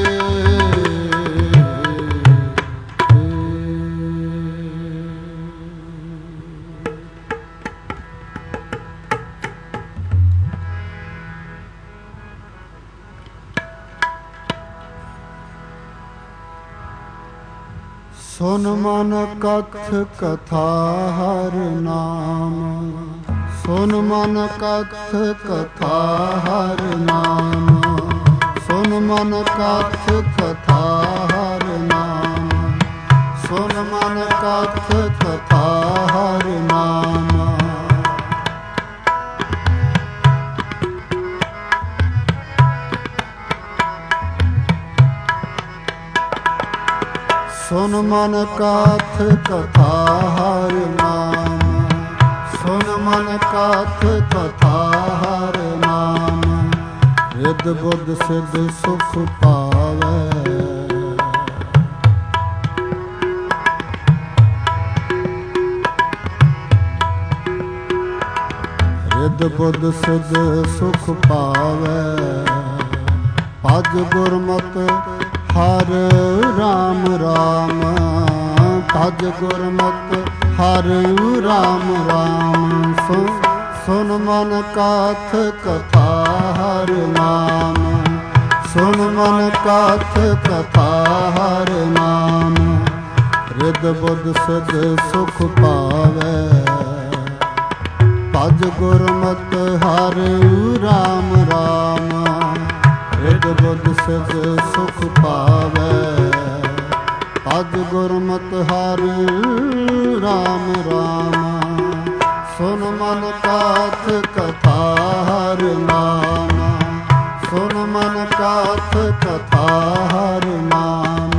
ਸੁਨ ਮਨ ਕਥ ਕਥਾ ਹਰ ਨਾਮ ਸੁਨ ਮਨ ਕਥ ਕਥਾ ਹਰ ਨਾਮ ਸੁਨ ਮਨ ਕਥ ਕਥਾ ਹਰ ਨਾਮ ਸੁਨ ਮਨ ਕਥ ਕਥਾ ਹਰ ਨਾਮ ਸੁਨ ਮਨ ਕਥ ਕਥਾ ਹਰ ਨਾਮ ਸੁਨ ਮਨ ਕਥ ਕਥਾ ਹਰ ਨਾਮ ਰਿਦ ਬੁੱਧ ਸਿਧ ਸੁਖ ਪਾਵੈ ਰਿਦ ਬੁੱਧ ਸਿਧ ਸੁਖ ਪਾਵੈ ਭਜ ਗੁਰਮਤਿ ਹਰ ਰਾਮ ਰਾਮ ਭਜ ਗੁਰਮਤਿ ਹਰ ਰਾਮ ਰਾਮ ਸੁਨ ਮਨ ਕਥ ਕਥਾ ਹਰ ਨਾਮ ਸੁਨ ਮਨ ਕਥ ਕਥਾ ਹਰ ਨਾਮ ਰਿਦ ਬੁੱਧ ਸਿਧ ਸੁਖ ਪਾਵੈ ਭਜ ਗੁਰਮਤਿ ਹਰ ਰਾਮ ਰਾਮ ਰਿਦ ਬੁੱਧ ਸਿਧ ਸੁਖ ਪਾਵੈ ਭਜ ਗੁਰਮਤਿ ਹਰ ਰਾਮ ਰਾਮ ਸੁਨ ਮਨ ਕਥ ਕਥਾ ਹਰ ਨਾਮ ਸੁਨ ਮਨ ਕਥ ਕਥਾ ਹਰ ਨਾਮ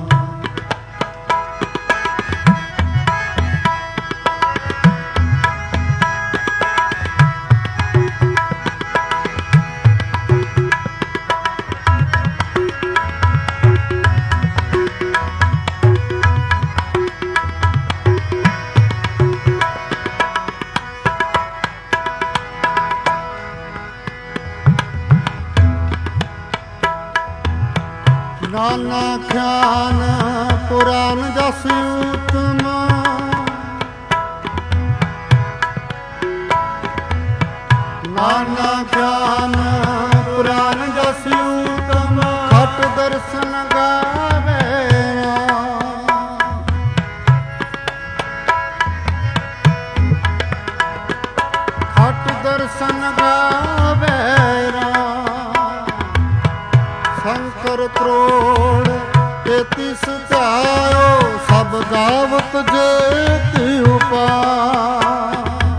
ਨਾਨਾ ਖਿਆਨ ਪੁਰਾਨ ਜਸ ਉਤਮ ਨਾਨਾ ਖਿਆਨ ਪੁਰਾਨ ਜਸ ਉਤਮ ਖਟ ਦਰਸ਼ਨ ਗਾਵੇ ਖਟ ਦਰਸ਼ਨ ਗਾਵੇ ਸ਼ੰਕਰ ਤਰੋੜ ਤੇਤੀ ਸਧਿਆਇਓ ਸਭ ਗਾਵਤ ਜੇਤੀ ਉਪਾਇ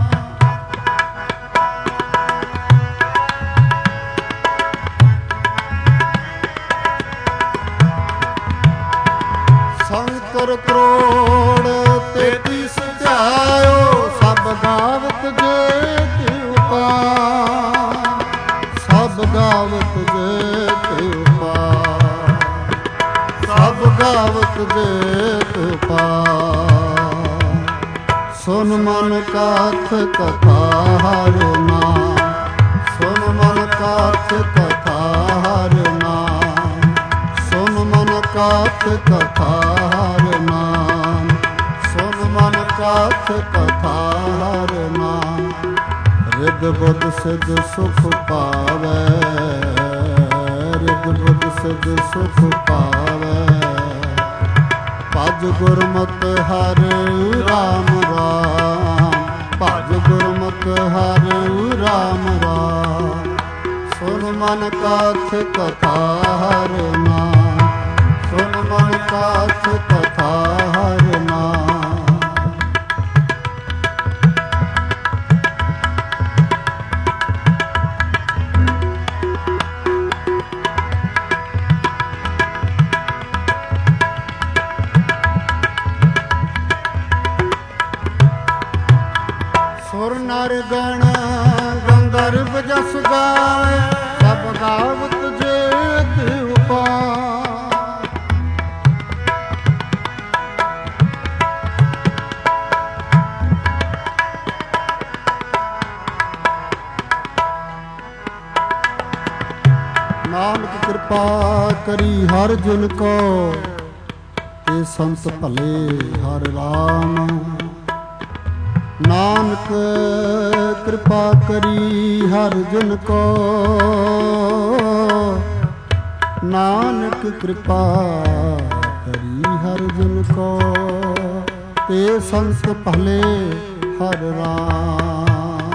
ਸ਼ੰਕਰ ਤਰੋੜ ਤੇਤੀ ਸਧਿਆਇਓ ਸਭ ਗਾਵਤ ਜੇਤੀ ਉਪਾਇ ਸਭ ਗਾਵਤ ਜੇਤੀ ਸਭ ਗਾਵਤ ਦੇਤ ਪਾਇ ਸੁਨ ਮਨ ਕਥ ਕਥਾ ਹਰ ਨਾਮ ਸੁਨ ਮਨ ਕਥ ਕਥਾ ਹਰ ਨਾਮ ਸੁਨ ਮਨ ਕਥ ਕਥਾ ਹਰ ਨਾਮ ਸੁਨ ਮਨ ਕਥ ਕਥਾ ਹਰ ਨਾਮ ਰਿਦ ਬੁੱਧ ਸਿਧ ਸੁਖ ਪਾਵੈ ਰਿਦ ਬੁੱਧ ਸਿਧ ਸੁਖ ਪਾਵੈ ਭਜ ਗੁਰਮਤਿ ਹਰ ਰਾਮ ਰਾਮ ਭਜ ਗੁਰਮਤਿ ਹਰ ਰਾਮ ਰਾਮ ਸੁਨ ਮਨ ਕਥ ਕਥਾ ਹਰ ਨਾਮ ਸੁਨ ਮਨ ਕਥ ਕਥਾ ਹਰ ਨਾਮ ਸੁਰ ਨਰ ਗਣ ਗੰਧਰਵ ਜਸ ਗਾਵੇ ਸਭ ਗਾਵਤ ਜੇਤ ਉਪਾਇ ਕਰੀ ਹਰ ਜਨ ਕੋ, ਤੇ ਸੰਤ ਭਲੇ ਹਰ ਰਾਮ। ਨਾਨਕ ਕਿਰਪਾ ਕਰੀ ਹਰ ਜਨ ਕੋ, ਨਾਨਕ ਕਿਰਪਾ ਕਰੀ ਹਰ ਜਨ ਕੋ, ਤੇ ਸੰਤ ਭਲੇ ਹਰ ਰਾਮ।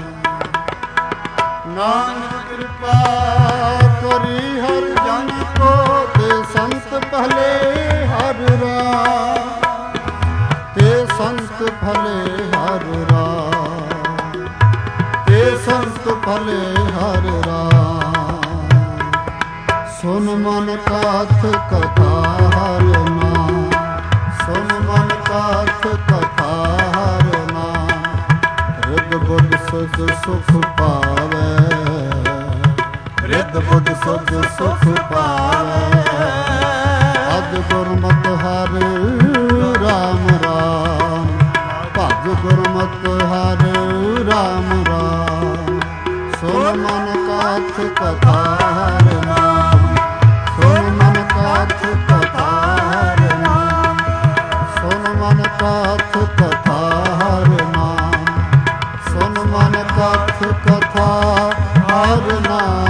ਨਾਨਕ ਕਿਰਪਾ ਕਰੀ ਹਰ ਜਨ ਕੋ, ਤੇ ਸੰਤ ਭਲੇ ਹਰ ਰਾਮ, ਤੇ ਸੰਤ ਭਲੇ ਹਰ ਰਾਮ, ਤੇ ਸੰਤ ਭਲੇ ਹਰ ਰਾਮ। ਸੁਨ ਮਨ ਕਾਥ ਕਥਾ ਹਰ ਨਾਮ, ਸੁਨ ਮਨ ਕਾਥ ਕਥਾ ਹਰ ਨਾਮ। ਰਿਦ ਬੁੱਧ ਸੁਧ ਸੁਖ ਪਾਵੈ, ਰਿਦ ਬੁੱਧ ਸੁਧ ਸੁਖ ਪਾਵੈ। ਭਜ ਗੁਰਮਤਿ ਹਰਿ ਰਾਮ ਰਾਮ, ਭਜ ਗੁਰਮਤਿ ਹਰਿ ਰਾਮ ਰਾਮ। ਸੁਨ ਮਨ ਕਾਥ ਕਥਾ ਹਰਿ ਨਾਮ, ਸੁਨ ਮਨ ਕਾਥ ਕਥਾ ਹਰਿ ਨਾਮ, ਸੁਨ ਮਨ ਕਾਥ ਕਥਾ ਹਰਿ ਨਾਮ, ਸੁਨ ਮਨ ਕਾਥ ਕਥਾ ਹਰਿ ਨਾਮ।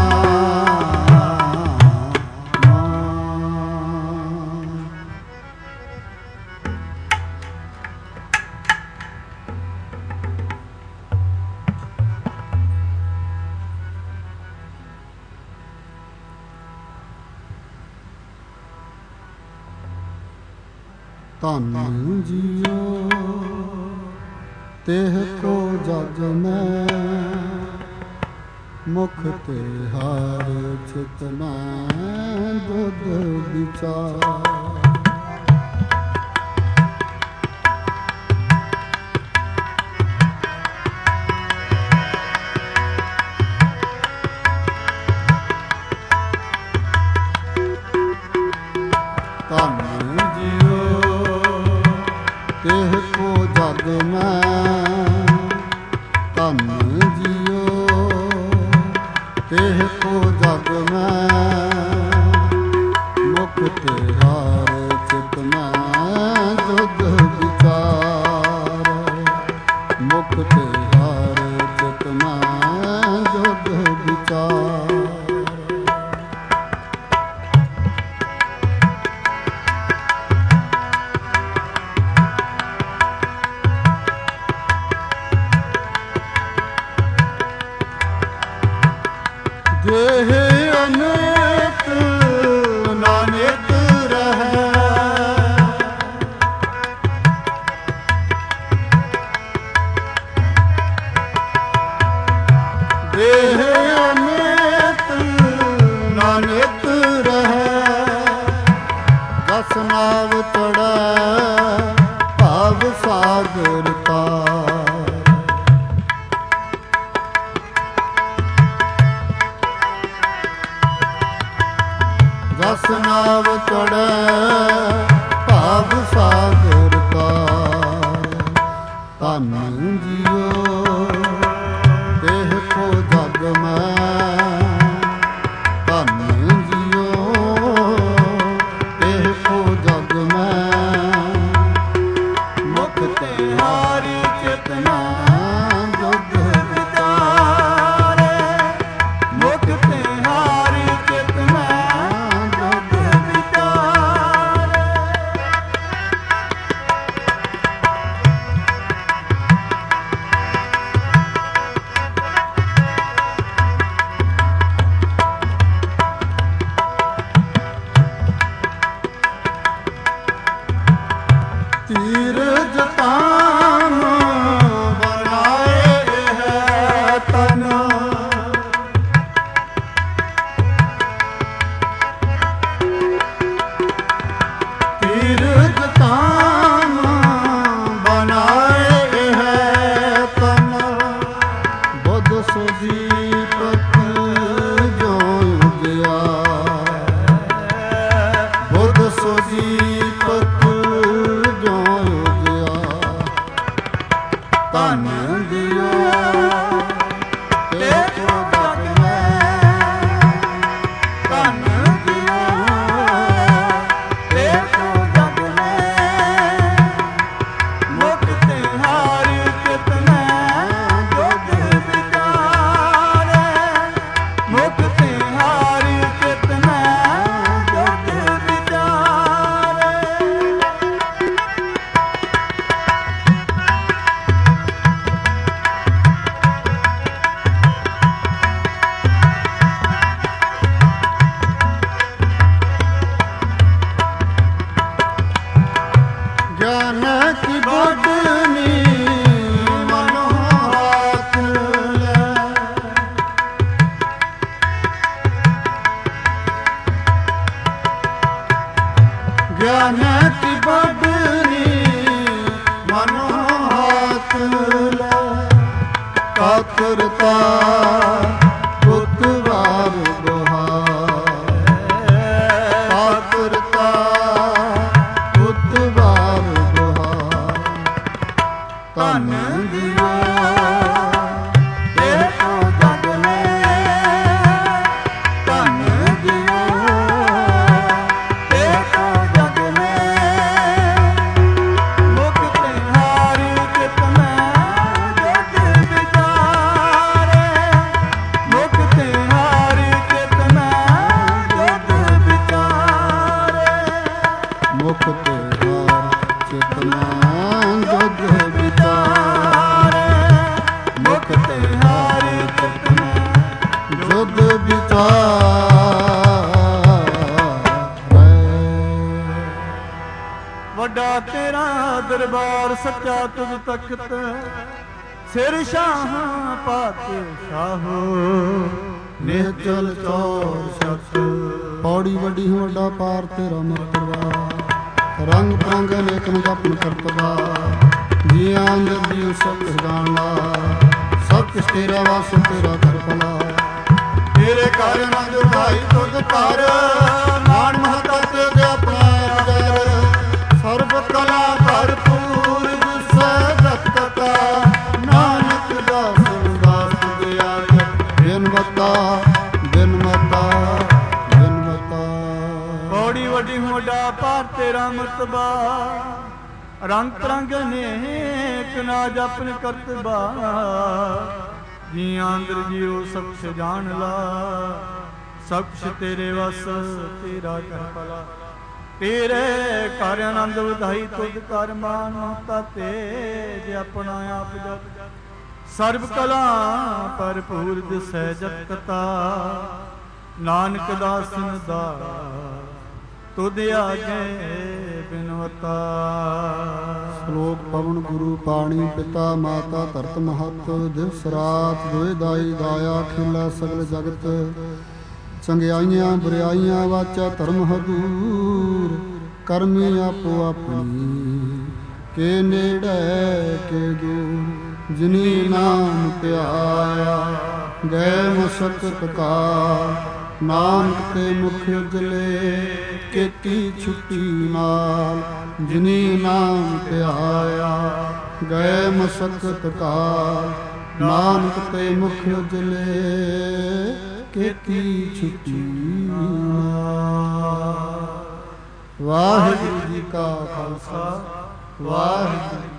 ਧੰਨ ਜੀਓ ਤਿਹ ਕੋ ਜਗ ਮੈਂ, ਮੁਖ ਤੇ ਹਰ ਚਿਤ ਮੈਂ ਦੁਧ ਵਿਚਾਰ। ਧੰਨ ਜੀਓ ਤਿਹ ਕੋ ਜਗ ਮੈਂ, ਧੰਨ ਜੀਓ ਤਿਹ ਕੋ ਜਗ ਮੈਂ। ਮੁਖ ਤੇ ਹਰ ਚਿਤ ਮੈਂ ਦੁਧ ਵਿਚਾਰ, ਮੁਖ ਤੇ ਹਰ ਚਿਤ ਮੈਂ ਦੁਧ ਵਿਚਾਰ। ਦੇਹ ਅਨੇਕ ਨਾਨਕ ਰਹੈ, ਦੇਹ ਅਨੇਕ ਨਾਨਕ ਰਹੈ। ਦਸ ਨਾਵ ਚੜ੍ਹੈ ਭਵ ਸਾਗਰ ਪਾਰ, ਦਸ ਨਾਵ ਚੜ੍ਹੈ ਭਵ ਸਾਗਰ ਪਾਰ। ਧੰਨ ਜੀਓ ਤਿਹ ਕੋ ਜਗ ਮੈਂ, ਧੰਨ ਜੀਓ ਤਿਹ ਕੋ ਜਗ ਮੈਂ। ਮੁਖ ਤੇ ਹਰਿ ਚਿਤ ਮੈਂ ਦੁਧ ਵਿਚਾਰ, ਮੁਖ ਤੇ ਹਰਿ ਚਿਤ ਮੈਂ ਤੀਰਜ ਤਾਮ ਬਣਾਏ ਹੈ ਤਨ, ਤੀਰਜ ਤਾਮ ਬਣਾਏ ਹੈ ਤਨ। ਬੁੱਧ ਸੁਦੀਪਕ ਜੋ ਉਜਿਆ, ਬੁੱਧ ਸੁਦੀਪਕ ਜੋ ਉਜਿਆ। ਧੰਨ ਜੀਓ ਤਿਹ ਕੋ ਜਗ ਮੈਂ, ਧੰਨ ਜੀਓ ਗਿਆਨ ਕੀ ਬਦਨੀ ਮਨੋ ਹਾਥ ਲੈ ਕਾਤਰਤਾ ਪੁੱਤ ਵਾਰ ਬਹਾਰ ਕਾਤਰਤਾ ਪੁੱਤ ਵਾਰ ਬਹਾਰ ਧਨ ਦਿਓ ਇਹ ਕੋ ਜਗ ਮੇ ਧਨ ਦਿਓ ਇਹ ਕੋ ਜਗ ਮੇ ਮੁਕਤ ਹਾਰੀ ਚਿਤ ਮੈਂ ਜਗ ਵਿਚਾਰੇ ਮੁਕਤ ਹਾਰੀ ਚਿਤ ਮੈਂ ਜਗ ਵਿਚਾਰੇ ਮੁਕਤ ਹਾਰ ਚਿਤ ਮੈਂ ਜਗ ਵਿਚਾਰੇ ਮੁਕਤ ਹਾਰੀ ਚਿਤ ਮੈਂ ਜਗ ਵਿਚਾਰੇ ਵੱਡਾ ਤੇਰਾ ਦਰਬਾਰ ਸੱਚਾ ਤੁਧ ਤਖਤ ਸਿਰ ਸ਼ਾਹ ਪਾਤਸ਼ਾਹੋ ਨਿਹਚਲ ਚੌਰ ਸਤ ਪੌੜੀ ਵੱਡੀ ਵੱਡਾ ਪਾਰ ਤੇਰਾ ਮਰਤਬਾ ਰੰਗ ਪ੍ਰੰਗ ਅਨੇਕਨ ਜਪਨ ਕਰਤਬਾ ਜੀਆਂ ਅੰਦਰ ਜੀਉ ਸਭ ਜਾਣਦਾ ਸਭ ਕੁਛ ਤੇਰਾ ਵਾਸ ਤੇਰਾ ਕਰ ਭਲਾ ਤੇਰੇ ਘਰ ਨਾ ਜੁਦਾਈ ਤੁਧ ਕਰ ਮਾਨ ਮਹਤਾ ਤੇ ਆਪਣਾ ਅਜਰ ਸਰਬ ਕਲਾ ਭਰਪੂਰ ਗੁਰਸੈ ਦਤਤਾ ਨਾਨਕ ਦਾਸ ਦਾਸ ਦਿਆ ਬਿਨ ਮਤਾ ਬਿਨ ਮਤਾ ਬਿਨ ਮਤਾ ਬੜੀ ਵੱਡੀ ਮੋਢਾ ਪਾਰ ਤੇਰਾ ਮਰਤਬਾ ਰੰਗ ਤਰੰਗ ਅਨੇਕ ਨਾ ਜਪਨ ਕਰਤਬਾ ਜੀਆਂ ਅੰਦਰ ਜੀਉ ਸਭ ਕੁਛ ਜਾਣ ਲਾ ਸਭ ਕੁਛ ਤੇਰੇ ਵਸ ਤੇਰਾ ਕਰ ਭਲਾ ਤੇਰੇ ਘਰ ਆਨੰਦ ਵਧਾਈ ਤੁਧ ਕਰ ਮਾਨ ਮਹਤਾ ਤੇਜ ਆਪਣਾ ਆਪ ਜਪ ਸਰਬ ਕਲਾ ਭਰਪੂਰ ਦਿਸੈ ਜਗਤਾ ਨਾਨਕ ਦਾਸਨ ਦਾ ਤੁਧ ਆਗੇ ਬਿਨਵਤਾ ਸ਼ਲੋਕ ਪਵਨ ਗੁਰੂ ਪਾਣੀ ਪਿਤਾ ਮਾਤਾ ਧਰਤ ਮਹਤ ਦਿਵਸ ਰਾਤ ਦੋਇ ਦਾਈ ਦਾਇਆ ਖਿਲਾ ਸਗਲ ਜਗਤ ਚੰਗਿਆਈਆਂ ਬੁਰਾਈਆਂ ਵਾਚਾ ਧਰਮ ਹਦੂਰ ਕਰਮੀ ਆਪੋ ਆਪਣੀ ਕੇ ਨੇੜੇ ਕੇ ਦੂਰ ਜਿਨੀ ਨਾਮ ਧਿਆਇਆ ਗਏ ਮੁਸਕਤ ਕਾ ਨਾਨਕ ਤੇ ਮੁਖ ਉਜਲੇ ਕੀਤੀ ਛੁੱਟੀ ਨਾਲ ਜਿਨੀ ਨਾਮ ਧਿਆਇਆ ਗਏ ਮੁਸਕਤ ਕਾ ਨਾਨਕ ਤੇ ਮੁਖ ਉਜਲੇ ਕੀਤੀ ਛੁੱਟੀ ਨਾਲ ਵਾਹਿਗੁਰੂ ਜੀ ਕਾ ਖਾਲਸਾ ਵਾਹਿਗੁਰੂ